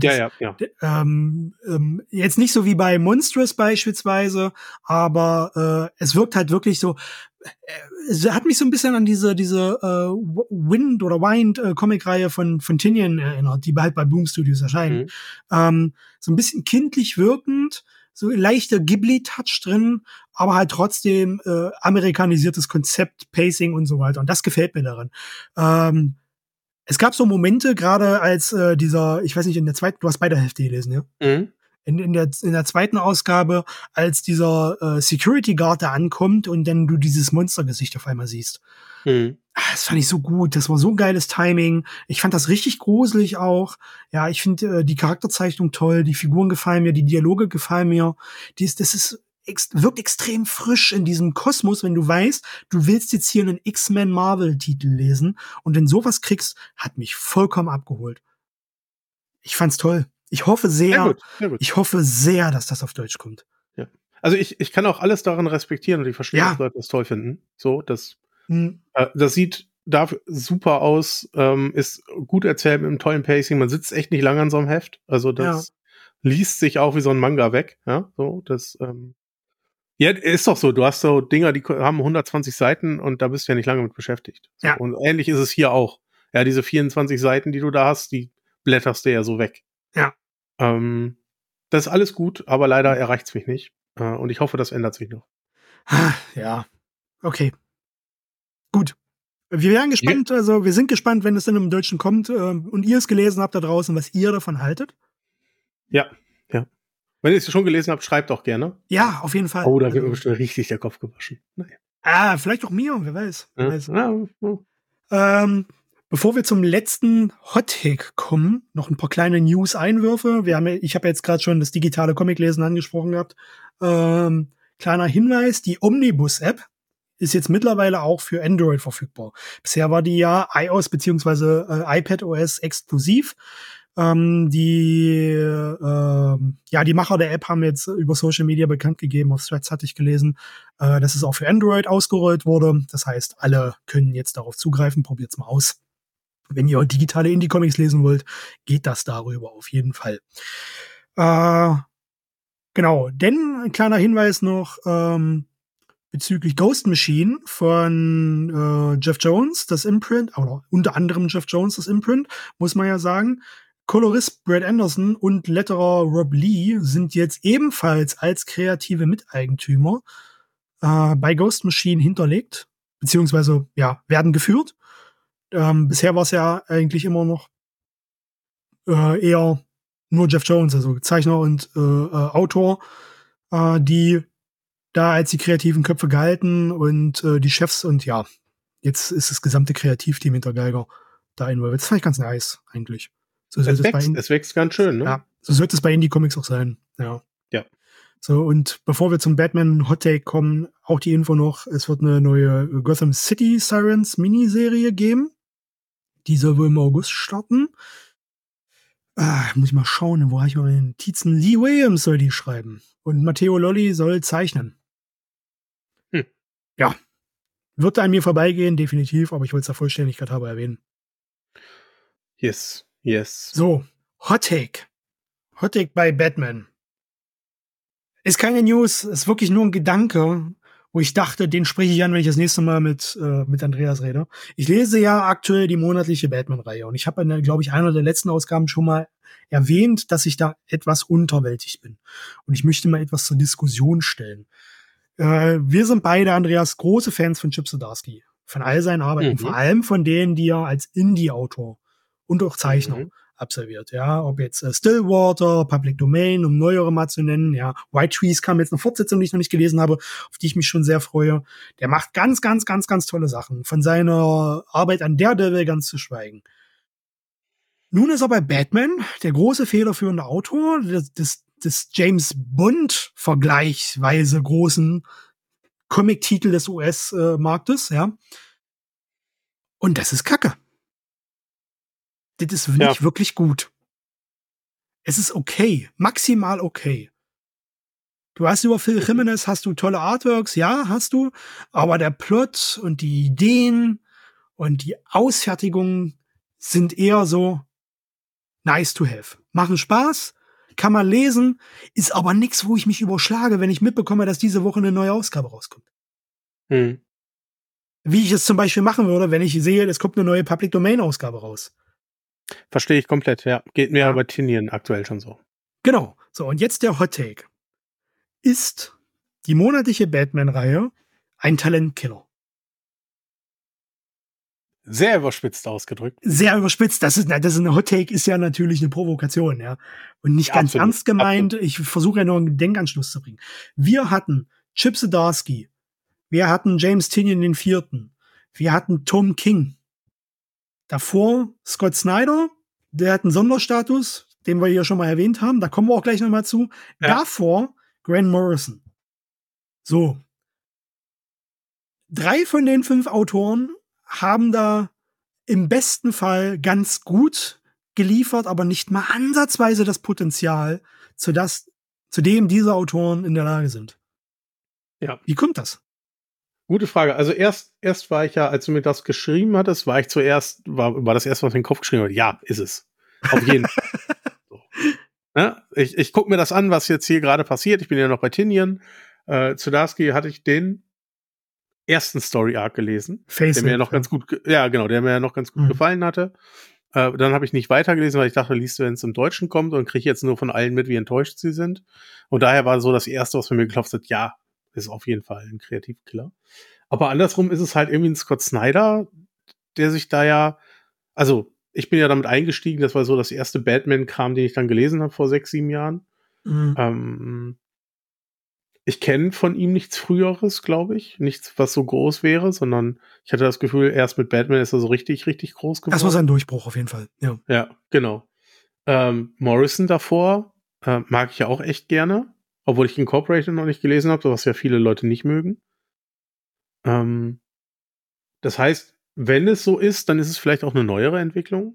jetzt nicht so wie bei Monstrous beispielsweise, aber es wirkt halt wirklich so. Es hat mich so ein bisschen an diese Wind oder Wind Comicreihe von Tinian erinnert, die halt bei Boom Studios erscheinen. So ein bisschen kindlich wirkend, so leichter Ghibli-Touch drin, aber halt trotzdem amerikanisiertes Konzept, Pacing und so weiter. Und das gefällt mir daran. Es gab so Momente, gerade als ich weiß nicht, in der zweiten, du hast beide Hälfte gelesen, ja? In der zweiten Ausgabe, als dieser Security Guard da ankommt und dann du dieses Monstergesicht auf einmal siehst. Das fand ich so gut. Das war so ein geiles Timing. Ich fand das richtig gruselig auch. Ja, ich finde die Charakterzeichnung toll. Die Figuren gefallen mir, die Dialoge gefallen mir. Wirkt extrem frisch in diesem Kosmos, wenn du weißt, du willst jetzt hier einen X-Men Marvel-Titel lesen und wenn sowas kriegst, hat mich vollkommen abgeholt. Ich fand's toll. Ich hoffe sehr, Ich hoffe sehr, dass das auf Deutsch kommt. Ja. Also ich kann auch alles daran respektieren und ich verstehe, dass Leute das toll finden. So, das sieht super aus, ist gut erzählt mit einem tollen Pacing. Man sitzt echt nicht lange an so einem Heft. Also das liest sich auch wie so ein Manga weg. Ja, so das. Ja, ist doch so. Du hast so Dinger, die haben 120 Seiten und da bist du ja nicht lange mit beschäftigt. So, ja. Und ähnlich ist es hier auch. Ja, diese 24 Seiten, die du da hast, die blätterst du ja so weg. Ja. Das ist alles gut, aber leider erreicht's mich nicht. Und ich hoffe, das ändert sich noch. Ja. Okay. Gut. Wir werden gespannt, also wir sind gespannt, wenn es dann im Deutschen kommt und ihr es gelesen habt da draußen, was ihr davon haltet. Ja. Wenn ihr es schon gelesen habt, schreibt auch gerne. Ja, auf jeden Fall. Oh, da wird mir bestimmt richtig der Kopf gewaschen. Naja. Vielleicht auch mir, wer weiß. Bevor wir zum letzten Hot-Take kommen, noch ein paar kleine News-Einwürfe. Ich habe jetzt gerade schon das digitale Comic-Lesen angesprochen gehabt. Kleiner Hinweis, die Omnibus-App ist jetzt mittlerweile auch für Android verfügbar. Bisher war die ja iOS bzw. iPadOS exklusiv. Die Macher der App haben jetzt über Social Media bekannt gegeben, auf Threads hatte ich gelesen, dass es auch für Android ausgerollt wurde. Das heißt, alle können jetzt darauf zugreifen. Probiert's mal aus. Wenn ihr digitale Indie-Comics lesen wollt, geht das darüber auf jeden Fall. Genau, denn ein kleiner Hinweis noch bezüglich Ghost Machine von Jeff Jones, das Imprint, oder unter anderem Jeff Jones, das Imprint, muss man ja sagen. Kolorist Brad Anderson und Letterer Rob Lee sind jetzt ebenfalls als kreative Miteigentümer bei Ghost Machine hinterlegt, beziehungsweise werden geführt. Bisher war es ja eigentlich immer noch eher nur Jeff Jones, also Zeichner und Autor, die da als die kreativen Köpfe gehalten und die Chefs und jetzt ist das gesamte Kreativteam hinter Geiger da involviert. Das fand ich ganz nice, eigentlich. So es wächst ganz schön, ne? Ja, so sollte es bei Indie-Comics auch sein. Ja. So, und bevor wir zum Batman Hot Take kommen, auch die Info noch, es wird eine neue Gotham City Sirens Miniserie geben. Die soll wohl im August starten. Muss ich mal schauen, wo habe ich meine Notizen? Lee Williams soll die schreiben. Und Matteo Lolli soll zeichnen. Ja. Wird an mir vorbeigehen, definitiv, aber ich wollte es der Vollständigkeit halber erwähnen. Yes. So, Hot Take. Hot Take bei Batman. Ist keine News, ist wirklich nur ein Gedanke, wo ich dachte, den spreche ich an, wenn ich das nächste Mal mit Andreas rede. Ich lese ja aktuell die monatliche Batman-Reihe und ich habe in, glaube ich, einer der letzten Ausgaben schon mal erwähnt, dass ich da etwas unterwältigt bin. Und ich möchte mal etwas zur Diskussion stellen. Wir sind beide, Andreas, große Fans von Chip Zdarsky. Von all seinen Arbeiten, vor allem von denen, die er als Indie-Autor und auch Zeichner absolviert. Ja, ob jetzt Stillwater, Public Domain, um neuere mal zu nennen. Ja, White Trees kam jetzt eine Fortsetzung, die ich noch nicht gelesen habe, auf die ich mich schon sehr freue. Der macht ganz, ganz, ganz, ganz tolle Sachen. Von seiner Arbeit an Daredevil ganz zu schweigen. Nun ist er bei Batman der große federführende Autor des James Bond vergleichsweise großen Comic-Titel des US-Marktes, ja. Und das ist Kacke. Das ist nicht wirklich gut. Es ist okay, maximal okay. Du hast über Phil Jimenez, hast du tolle Artworks, ja, hast du, aber der Plot und die Ideen und die Ausfertigung sind eher so nice to have. Machen Spaß, kann man lesen, ist aber nix, wo ich mich überschlage, wenn ich mitbekomme, dass diese Woche eine neue Ausgabe rauskommt. Wie ich es zum Beispiel machen würde, wenn ich sehe, es kommt eine neue Public Domain Ausgabe raus. Verstehe ich komplett, ja. Geht mir aber Tinian aktuell schon so. Genau. So, und jetzt der Hot Take. Ist die monatliche Batman-Reihe ein Talentkiller? Sehr überspitzt ausgedrückt. Sehr überspitzt. Das ist eine Hot Take, ist ja natürlich eine Provokation, ja. Und nicht ganz absolut, ernst gemeint. absolut. Ich versuche ja nur einen Denkanschluss zu bringen. Wir hatten Chip Zdarsky. Wir hatten James Tynion IV. Wir hatten Tom King. Davor Scott Snyder. Der hat einen Sonderstatus, den wir hier schon mal erwähnt haben. Da kommen wir auch gleich noch mal zu. Ja. Davor Grant Morrison. So. 3 von den 5 Autoren haben da im besten Fall ganz gut geliefert, aber nicht mal ansatzweise das Potenzial, zu dem diese Autoren in der Lage sind. Ja. Wie kommt das? Gute Frage. Also erst war ich ja, als du mir das geschrieben hattest, war das erste, was mir in den Kopf geschrieben hat. Ja, ist es. Auf jeden Fall. So. Ja, ich gucke mir das an, was jetzt hier gerade passiert. Ich bin ja noch bei Tynion. Zdarsky hatte ich den ersten Story Arc gelesen, der mir ja noch ganz gut, der mir ja noch ganz gut gefallen hatte. Dann habe ich nicht weitergelesen, weil ich dachte, liest du, wenn es im Deutschen kommt, und kriege jetzt nur von allen mit, wie enttäuscht sie sind. Und daher war so das Erste, was für mir geklopft hat, ja, ist auf jeden Fall ein Kreativkiller. Aber andersrum ist es halt irgendwie ein Scott Snyder, der sich da ja, also ich bin ja damit eingestiegen, das war so das erste Batman-Kram, den ich dann gelesen habe vor 6, 7 Jahren. Ich kenne von ihm nichts Früheres, glaube ich. Nichts, was so groß wäre, sondern ich hatte das Gefühl, erst mit Batman ist er so richtig, richtig groß geworden. Das war sein Durchbruch auf jeden Fall, ja. Ja, genau. Morrison davor mag ich ja auch echt gerne, obwohl ich Incorporated noch nicht gelesen habe, was ja viele Leute nicht mögen. Das heißt, wenn es so ist, dann ist es vielleicht auch eine neuere Entwicklung?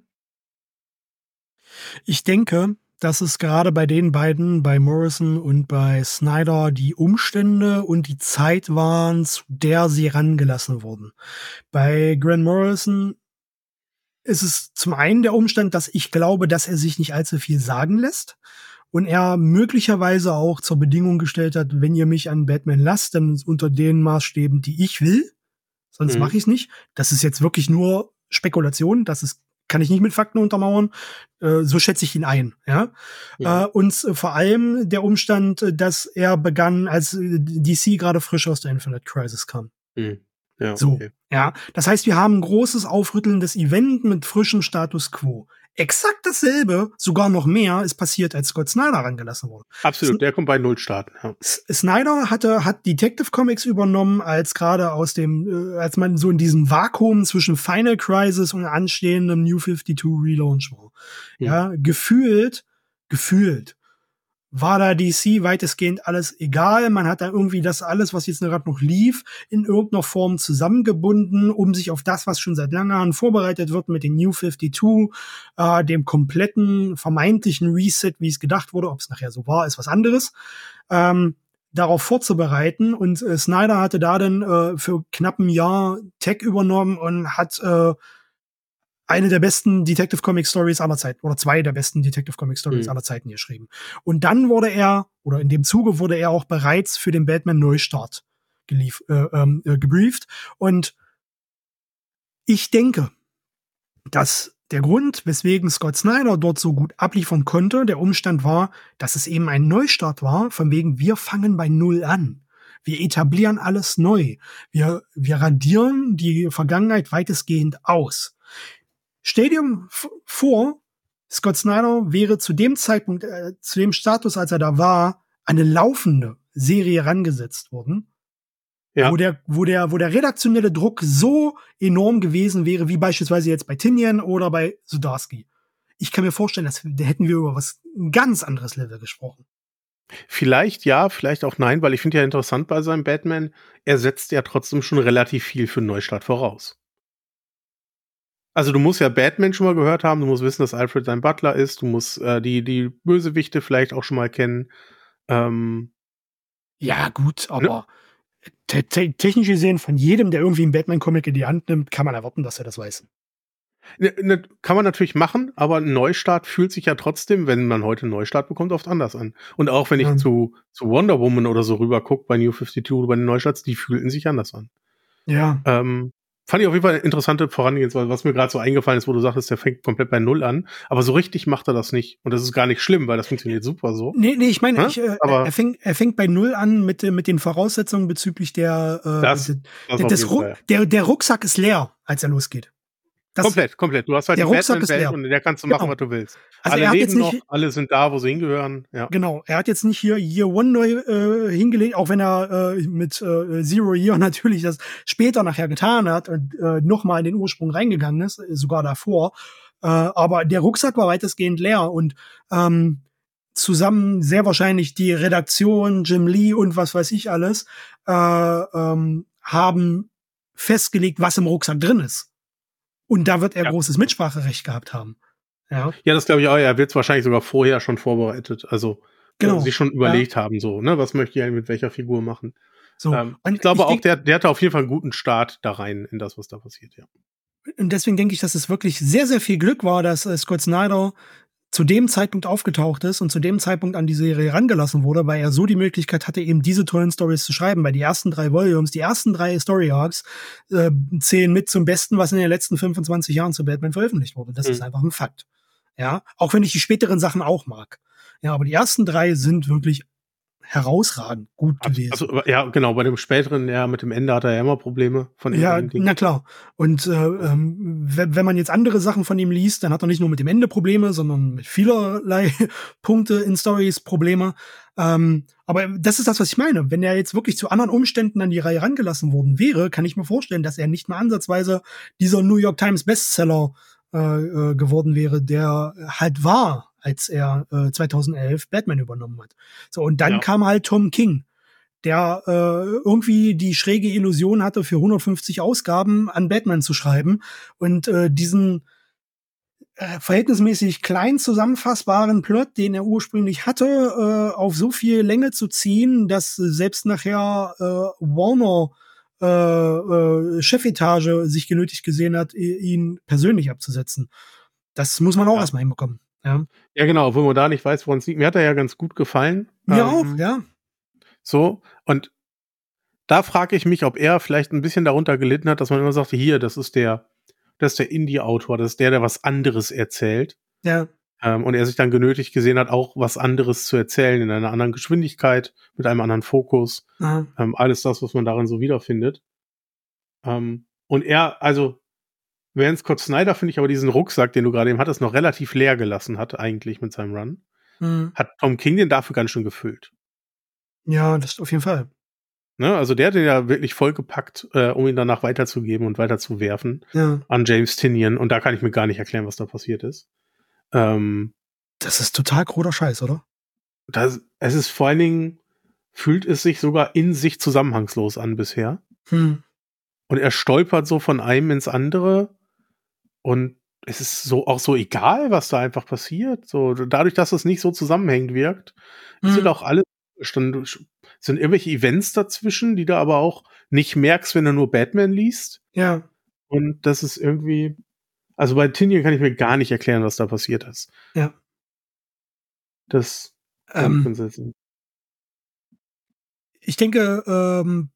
Ich denke, dass es gerade bei den beiden, bei Morrison und bei Snyder, die Umstände und die Zeit waren, zu der sie rangelassen wurden. Bei Grant Morrison ist es zum einen der Umstand, dass ich glaube, dass er sich nicht allzu viel sagen lässt und er möglicherweise auch zur Bedingung gestellt hat, wenn ihr mich an Batman lasst, dann unter den Maßstäben, die ich will, sonst mache ich es nicht. Das ist jetzt wirklich nur Spekulation, kann ich nicht mit Fakten untermauern. So schätze ich ihn ein. Ja? Und vor allem der Umstand, dass er begann, als DC gerade frisch aus der Infinite Crisis kam. Ja, so, okay. Ja. Das heißt, wir haben ein großes aufrüttelndes Event mit frischem Status Quo. Exakt dasselbe, sogar noch mehr, ist passiert, als Scott Snyder rangelassen wurde. Absolut, der kommt bei 0 starten. Ja. Snyder hat Detective Comics übernommen, als man so in diesem Vakuum zwischen Final Crisis und anstehendem New 52 Relaunch war. Ja, gefühlt war da DC weitestgehend alles egal. Man hat da irgendwie das alles, was jetzt gerade noch lief, in irgendeiner Form zusammengebunden, um sich auf das, was schon seit langen Jahren vorbereitet wird, mit den New 52, dem kompletten vermeintlichen Reset, wie es gedacht wurde. Ob es nachher so war, ist was anderes. Darauf vorzubereiten. Und Snyder hatte da dann für knapp ein Jahr Tech übernommen und hat eine der besten Detective Comic Stories aller Zeiten oder 2 der besten Detective Comic Stories aller Zeiten geschrieben. Und dann in dem Zuge wurde er auch bereits für den Batman Neustart gebrieft. Und ich denke, dass der Grund, weswegen Scott Snyder dort so gut abliefern konnte, der Umstand war, dass es eben ein Neustart war, von wegen wir fangen bei 0 an. Wir etablieren alles neu. Wir radieren die Vergangenheit weitestgehend aus. Stell dir vor, Scott Snyder wäre zu dem Zeitpunkt, zu dem Status, als er da war, eine laufende Serie rangesetzt worden, wo der redaktionelle Druck so enorm gewesen wäre, wie beispielsweise jetzt bei Tynion oder bei Zdarsky. Ich kann mir vorstellen, da hätten wir über ein ganz anderes Level gesprochen. Vielleicht ja, vielleicht auch nein, weil ich finde ja interessant bei seinem Batman, er setzt ja trotzdem schon relativ viel für einen Neustart voraus. Also du musst ja Batman schon mal gehört haben, du musst wissen, dass Alfred sein Butler ist, du musst die Bösewichte vielleicht auch schon mal kennen. Ja gut, aber technisch gesehen von jedem, der irgendwie einen Batman-Comic in die Hand nimmt, kann man erwarten, dass er das weiß. Kann man natürlich machen, aber ein Neustart fühlt sich ja trotzdem, wenn man heute einen Neustart bekommt, oft anders an. Und auch wenn ich zu Wonder Woman oder so rüber gucke bei New 52 oder bei den Neustarts, die fühlten sich anders an. Ja. Fand ich auf jeden Fall eine interessante Vorangehensweise, was mir gerade so eingefallen ist, wo du sagtest, der fängt komplett bei 0 an. Aber so richtig macht er das nicht. Und das ist gar nicht schlimm, weil das funktioniert super so. Nee, ich meine, er fängt bei 0 an mit den Voraussetzungen bezüglich der Rucksack ist leer, als er losgeht. Komplett. Du hast halt der die Rucksack ist Batman-Welt leer. und in der kannst du machen, was du willst. Also alle leben noch, alle sind da, wo sie hingehören. Ja. Genau, er hat jetzt nicht hier Year One neu hingelegt, auch wenn er mit Zero Year natürlich das später nachher getan hat und nochmal in den Ursprung reingegangen ist, sogar davor. Aber der Rucksack war weitestgehend leer und zusammen sehr wahrscheinlich die Redaktion, Jim Lee und was weiß ich alles, haben festgelegt, was im Rucksack drin ist. Und da wird er großes Mitspracherecht gehabt haben. Ja, das glaube ich auch. Er wird es wahrscheinlich sogar vorher schon vorbereitet. Also sich schon überlegt haben, so, ne, was möchte ich mit welcher Figur machen. So. Ich glaube auch, der hatte auf jeden Fall einen guten Start da rein in das, was da passiert, ja. Und deswegen denke ich, dass es wirklich sehr, sehr viel Glück war, dass Scott Snyder zu dem Zeitpunkt aufgetaucht ist und zu dem Zeitpunkt an die Serie rangelassen wurde, weil er so die Möglichkeit hatte, eben diese tollen Stories zu schreiben. Weil die ersten 3 Volumes, die ersten 3 Story Arcs zählen mit zum Besten, was in den letzten 25 Jahren zu Batman veröffentlicht wurde. Das ist einfach ein Fakt. Ja, auch wenn ich die späteren Sachen auch mag. Ja, aber die ersten 3 sind wirklich herausragend gut gewesen. Also, ja, genau, bei dem späteren, mit dem Ende hat er ja immer Probleme von ihm. Ja, na klar. Und wenn man jetzt andere Sachen von ihm liest, dann hat er nicht nur mit dem Ende Probleme, sondern mit vielerlei Punkte in Stories Probleme. Aber das ist das, was ich meine. Wenn er jetzt wirklich zu anderen Umständen an die Reihe rangelassen worden wäre, kann ich mir vorstellen, dass er nicht mal ansatzweise dieser New York Times Bestseller geworden wäre, der halt war, als er 2011 Batman übernommen hat. So, und dann kam halt Tom King, der irgendwie die schräge Illusion hatte, für 150 Ausgaben an Batman zu schreiben und diesen verhältnismäßig klein zusammenfassbaren Plot, den er ursprünglich hatte, auf so viel Länge zu ziehen, dass selbst nachher Warner Chefetage sich genötigt gesehen hat, ihn persönlich abzusetzen. Das muss man auch erstmal hinbekommen. Ja, genau, obwohl man da nicht weiß, woran es liegt. Mir hat er ja ganz gut gefallen. Mir auch, ja. So, und da frage ich mich, ob er vielleicht ein bisschen darunter gelitten hat, dass man immer sagte, hier, das ist der Indie-Autor, das ist der was anderes erzählt. Ja. Und er sich dann genötigt gesehen hat, auch was anderes zu erzählen, in einer anderen Geschwindigkeit, mit einem anderen Fokus. Alles das, was man darin so wiederfindet. Und er, also, während Scott Snyder, finde ich aber diesen Rucksack, den du gerade eben hattest, noch relativ leer gelassen hat, eigentlich mit seinem Run, hat Tom King den dafür ganz schön gefüllt. Ja, das auf jeden Fall. Ne, also der hat den ja wirklich vollgepackt, um ihn danach weiterzugeben und weiterzuwerfen an James Tynion. Und da kann ich mir gar nicht erklären, was da passiert ist. Das ist total kruder Scheiß, oder? Es ist vor allen Dingen, fühlt es sich sogar in sich zusammenhangslos an bisher. Und er stolpert so von einem ins andere. Und es ist so auch so egal, was da einfach passiert. So, dadurch, dass es nicht so zusammenhängend wirkt, sind auch alle sind irgendwelche Events dazwischen, die du aber auch nicht merkst, wenn du nur Batman liest. Ja. Und das ist irgendwie, also bei Tynion kann ich mir gar nicht erklären, was da passiert ist. Ja. Das ich denke,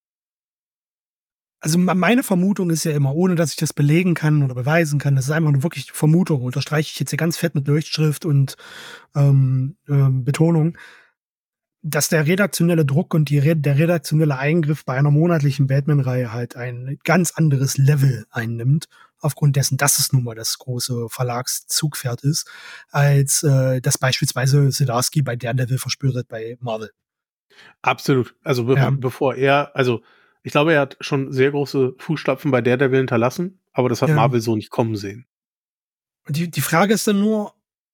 also meine Vermutung ist ja immer, ohne dass ich das belegen kann oder beweisen kann, das ist einfach nur wirklich Vermutung, unterstreiche ich jetzt hier ganz fett mit Leuchtschrift und Betonung, dass der redaktionelle Druck und der redaktionelle Eingriff bei einer monatlichen Batman-Reihe halt ein ganz anderes Level einnimmt, aufgrund dessen, dass es nun mal das große Verlagszugpferd ist, als das beispielsweise Zdarsky bei Daredevil verspürt hat bei Marvel. Absolut. Also bevor ich glaube, er hat schon sehr große Fußstapfen bei Daredevil hinterlassen, aber das hat Marvel so nicht kommen sehen. Die Frage ist dann nur,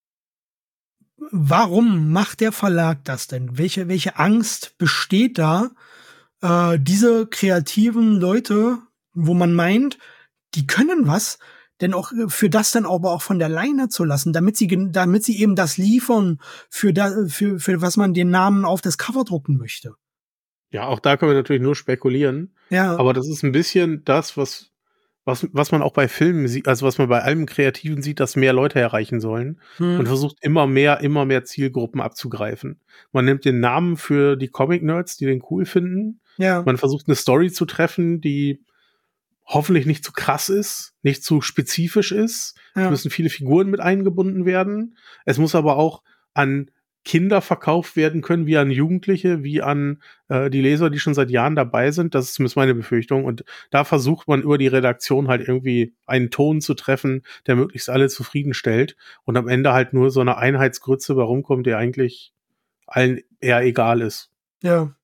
warum macht der Verlag das denn? Welche Angst besteht da, diese kreativen Leute, wo man meint, die können was, denn auch für das dann aber auch von der Leine zu lassen, damit sie eben das liefern, für was man den Namen auf das Cover drucken möchte. Ja, auch da können wir natürlich nur spekulieren. Ja. Aber das ist ein bisschen das, was man auch bei Filmen sieht, also was man bei allem Kreativen sieht, dass mehr Leute erreichen sollen. Und versucht immer mehr Zielgruppen abzugreifen. Man nimmt den Namen für die Comic-Nerds, die den cool finden. Ja. Man versucht eine Story zu treffen, die hoffentlich nicht zu krass ist, nicht zu spezifisch ist. Es müssen viele Figuren mit eingebunden werden. Es muss aber auch an Kinder verkauft werden können, wie an Jugendliche, wie an die Leser, die schon seit Jahren dabei sind. Das ist zumindest meine Befürchtung. Und da versucht man über die Redaktion halt irgendwie einen Ton zu treffen, der möglichst alle zufriedenstellt und am Ende halt nur so eine Einheitsgrütze bei rumkommt, die eigentlich allen eher egal ist. Ja.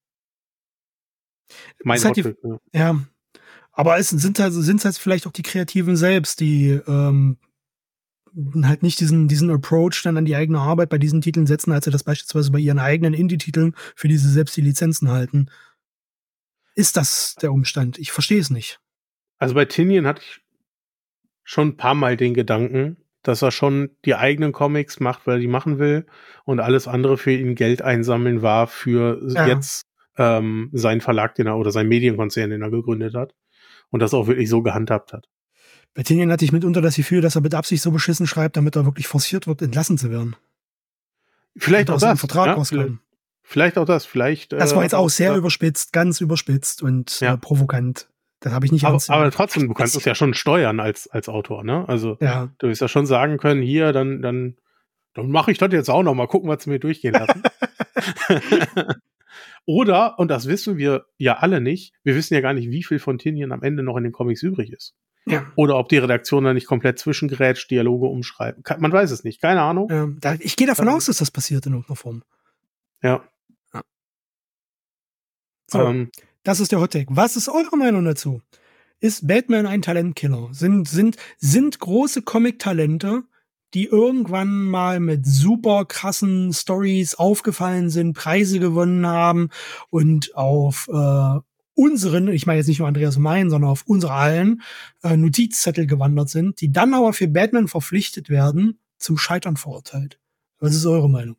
Mein halt ja. Aber es sind halt vielleicht auch die Kreativen selbst, die halt nicht diesen Approach dann an die eigene Arbeit bei diesen Titeln setzen, als sie das beispielsweise bei ihren eigenen Indie-Titeln, für die sie selbst die Lizenzen halten. Ist das der Umstand? Ich verstehe es nicht. Also bei Tinian hatte ich schon ein paar Mal den Gedanken, dass er schon die eigenen Comics macht, weil er die machen will und alles andere für ihn Geld einsammeln war für jetzt seinen Verlag, oder seinen Medienkonzern, den er gegründet hat und das auch wirklich so gehandhabt hat. Bei Tinian hatte ich mitunter das Gefühl, dass er mit Absicht so beschissen schreibt, damit er wirklich forciert wird, entlassen zu werden. Vielleicht auch das. Vertrag rauskommen. Vielleicht auch das. Das war jetzt auch sehr überspitzt, ganz überspitzt und provokant. Das habe ich nicht ernst genommen. Aber trotzdem, du kannst es ja schon steuern als Autor, ne? Also du wirst ja schon sagen können, hier, dann mache ich das jetzt auch noch mal, gucken, was sie mir durchgehen lassen. Oder, und das wissen wir ja alle nicht, wir wissen ja gar nicht, wie viel von Tinian am Ende noch in den Comics übrig ist. Ja. Oder ob die Redaktion da nicht komplett zwischengrätscht, Dialoge umschreiben. Man weiß es nicht, keine Ahnung. Ich gehe davon aus, dass das passiert in irgendeiner Form. Ja. So, das ist der Hot Take. Was ist eure Meinung dazu? Ist Batman ein Talentkiller? Sind große Comic-Talente, die irgendwann mal mit super krassen Stories aufgefallen sind, Preise gewonnen haben und auf unseren, ich meine jetzt nicht nur Andreas und meinen, sondern auf unsere allen Notizzettel gewandert sind, die dann aber für Batman verpflichtet werden, zum Scheitern verurteilt. Was ist eure Meinung?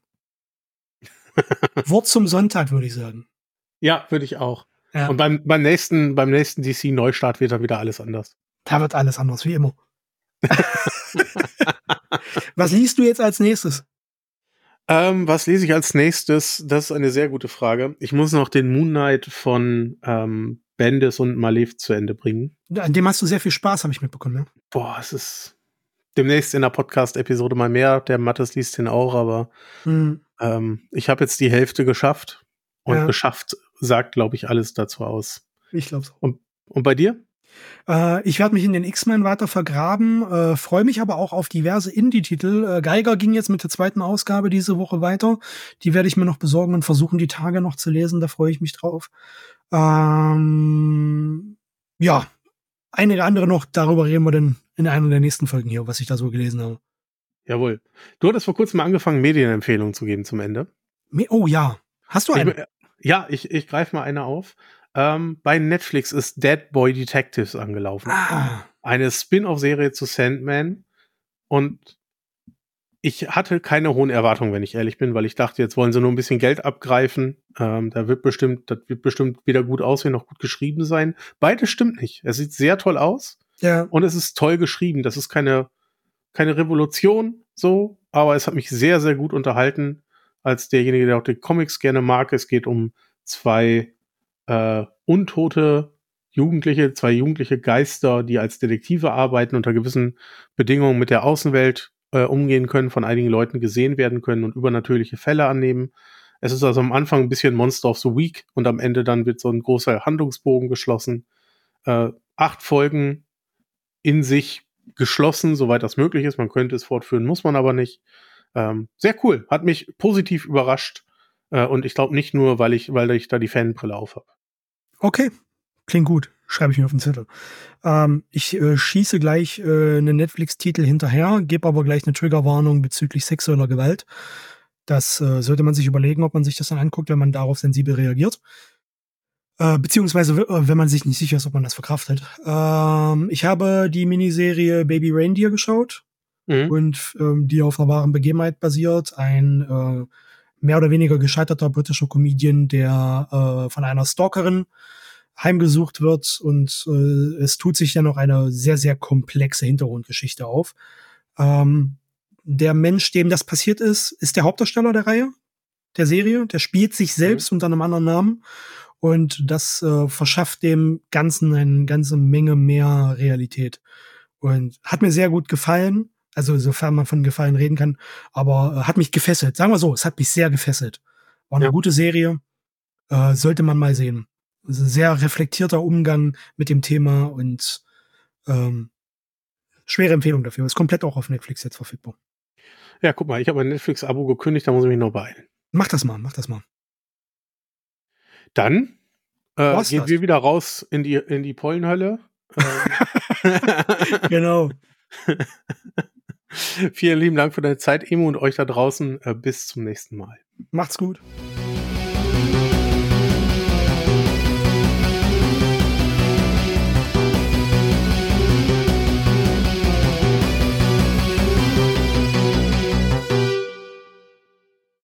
Wort zum Sonntag, würde ich sagen. Ja, würde ich auch. Ja. Und beim nächsten DC-Neustart wird dann wieder alles anders. Da wird alles anders, wie immer. Was liest du jetzt als nächstes? Was lese ich als nächstes? Das ist eine sehr gute Frage. Ich muss noch den Moon Knight von Bendis und Malev zu Ende bringen. An dem hast du sehr viel Spaß, habe ich mitbekommen. Ja? Boah, es ist demnächst in der Podcast-Episode mal mehr. Der Mattes liest den auch, aber ich habe jetzt die Hälfte geschafft. Und geschafft sagt, glaube ich, alles dazu aus. Ich glaube es. Und bei dir? Ich werde mich in den X-Men weiter vergraben, freue mich aber auch auf diverse Indie-Titel. Geiger ging jetzt mit der 2. Ausgabe diese Woche weiter. Die werde ich mir noch besorgen und versuchen, die Tage noch zu lesen. Da freue ich mich drauf. Einige andere noch. Darüber reden wir dann in einer der nächsten Folgen hier, was ich da so gelesen habe. Jawohl. Du hattest vor kurzem mal angefangen, Medienempfehlungen zu geben zum Ende. Oh ja. Hast du eine? Ich greife mal eine auf. Bei Netflix ist Dead Boy Detectives angelaufen. Eine Spin-off-Serie zu Sandman. Und ich hatte keine hohen Erwartungen, wenn ich ehrlich bin, weil ich dachte, jetzt wollen sie nur ein bisschen Geld abgreifen. Das wird bestimmt weder gut aussehen noch gut geschrieben sein. Beides stimmt nicht. Es sieht sehr toll aus. Ja. Und es ist toll geschrieben. Das ist keine Revolution, so, aber es hat mich sehr, sehr gut unterhalten, als derjenige, der auch die Comics gerne mag. Es geht um zwei untote zwei jugendliche Geister, die als Detektive arbeiten, unter gewissen Bedingungen mit der Außenwelt umgehen können, von einigen Leuten gesehen werden können und übernatürliche Fälle annehmen. Es ist also am Anfang ein bisschen Monster of the Week und am Ende dann wird so ein großer Handlungsbogen geschlossen. 8 Folgen in sich geschlossen, soweit das möglich ist. Man könnte es fortführen, muss man aber nicht. Sehr cool. Hat mich positiv überrascht. Und ich glaube nicht nur, weil ich da die Fanbrille auf habe. Okay, klingt gut. Schreibe ich mir auf den Zettel. Ich schieße gleich einen Netflix-Titel hinterher, gebe aber gleich eine Triggerwarnung bezüglich sexueller Gewalt. Das sollte man sich überlegen, ob man sich das dann anguckt, wenn man darauf sensibel reagiert. Beziehungsweise, wenn man sich nicht sicher ist, ob man das verkraftet. Ich habe die Miniserie Baby Reindeer geschaut und die auf einer wahren Begebenheit basiert. Ein mehr oder weniger gescheiterter britischer Comedian, der von einer Stalkerin heimgesucht wird und es tut sich dann noch eine sehr, sehr komplexe Hintergrundgeschichte auf. Der Mensch, dem das passiert ist der Hauptdarsteller der Reihe, der Serie. Der spielt sich selbst unter einem anderen Namen und das verschafft dem Ganzen eine ganze Menge mehr Realität. Und hat mir sehr gut gefallen. Also sofern man von Gefallen reden kann. Aber hat mich gefesselt. Sagen wir so, es hat mich sehr gefesselt. War eine gute Serie. Sollte man mal sehen. Also sehr reflektierter Umgang mit dem Thema und schwere Empfehlung dafür. Ist komplett auch auf Netflix jetzt verfügbar. Ja, guck mal, ich habe ein Netflix-Abo gekündigt, da muss ich mich noch beeilen. Mach das mal. Dann gehen wir wieder raus in die Pollenhölle. Genau. Vielen lieben Dank für deine Zeit, Emo, und euch da draußen. Bis zum nächsten Mal. Macht's gut.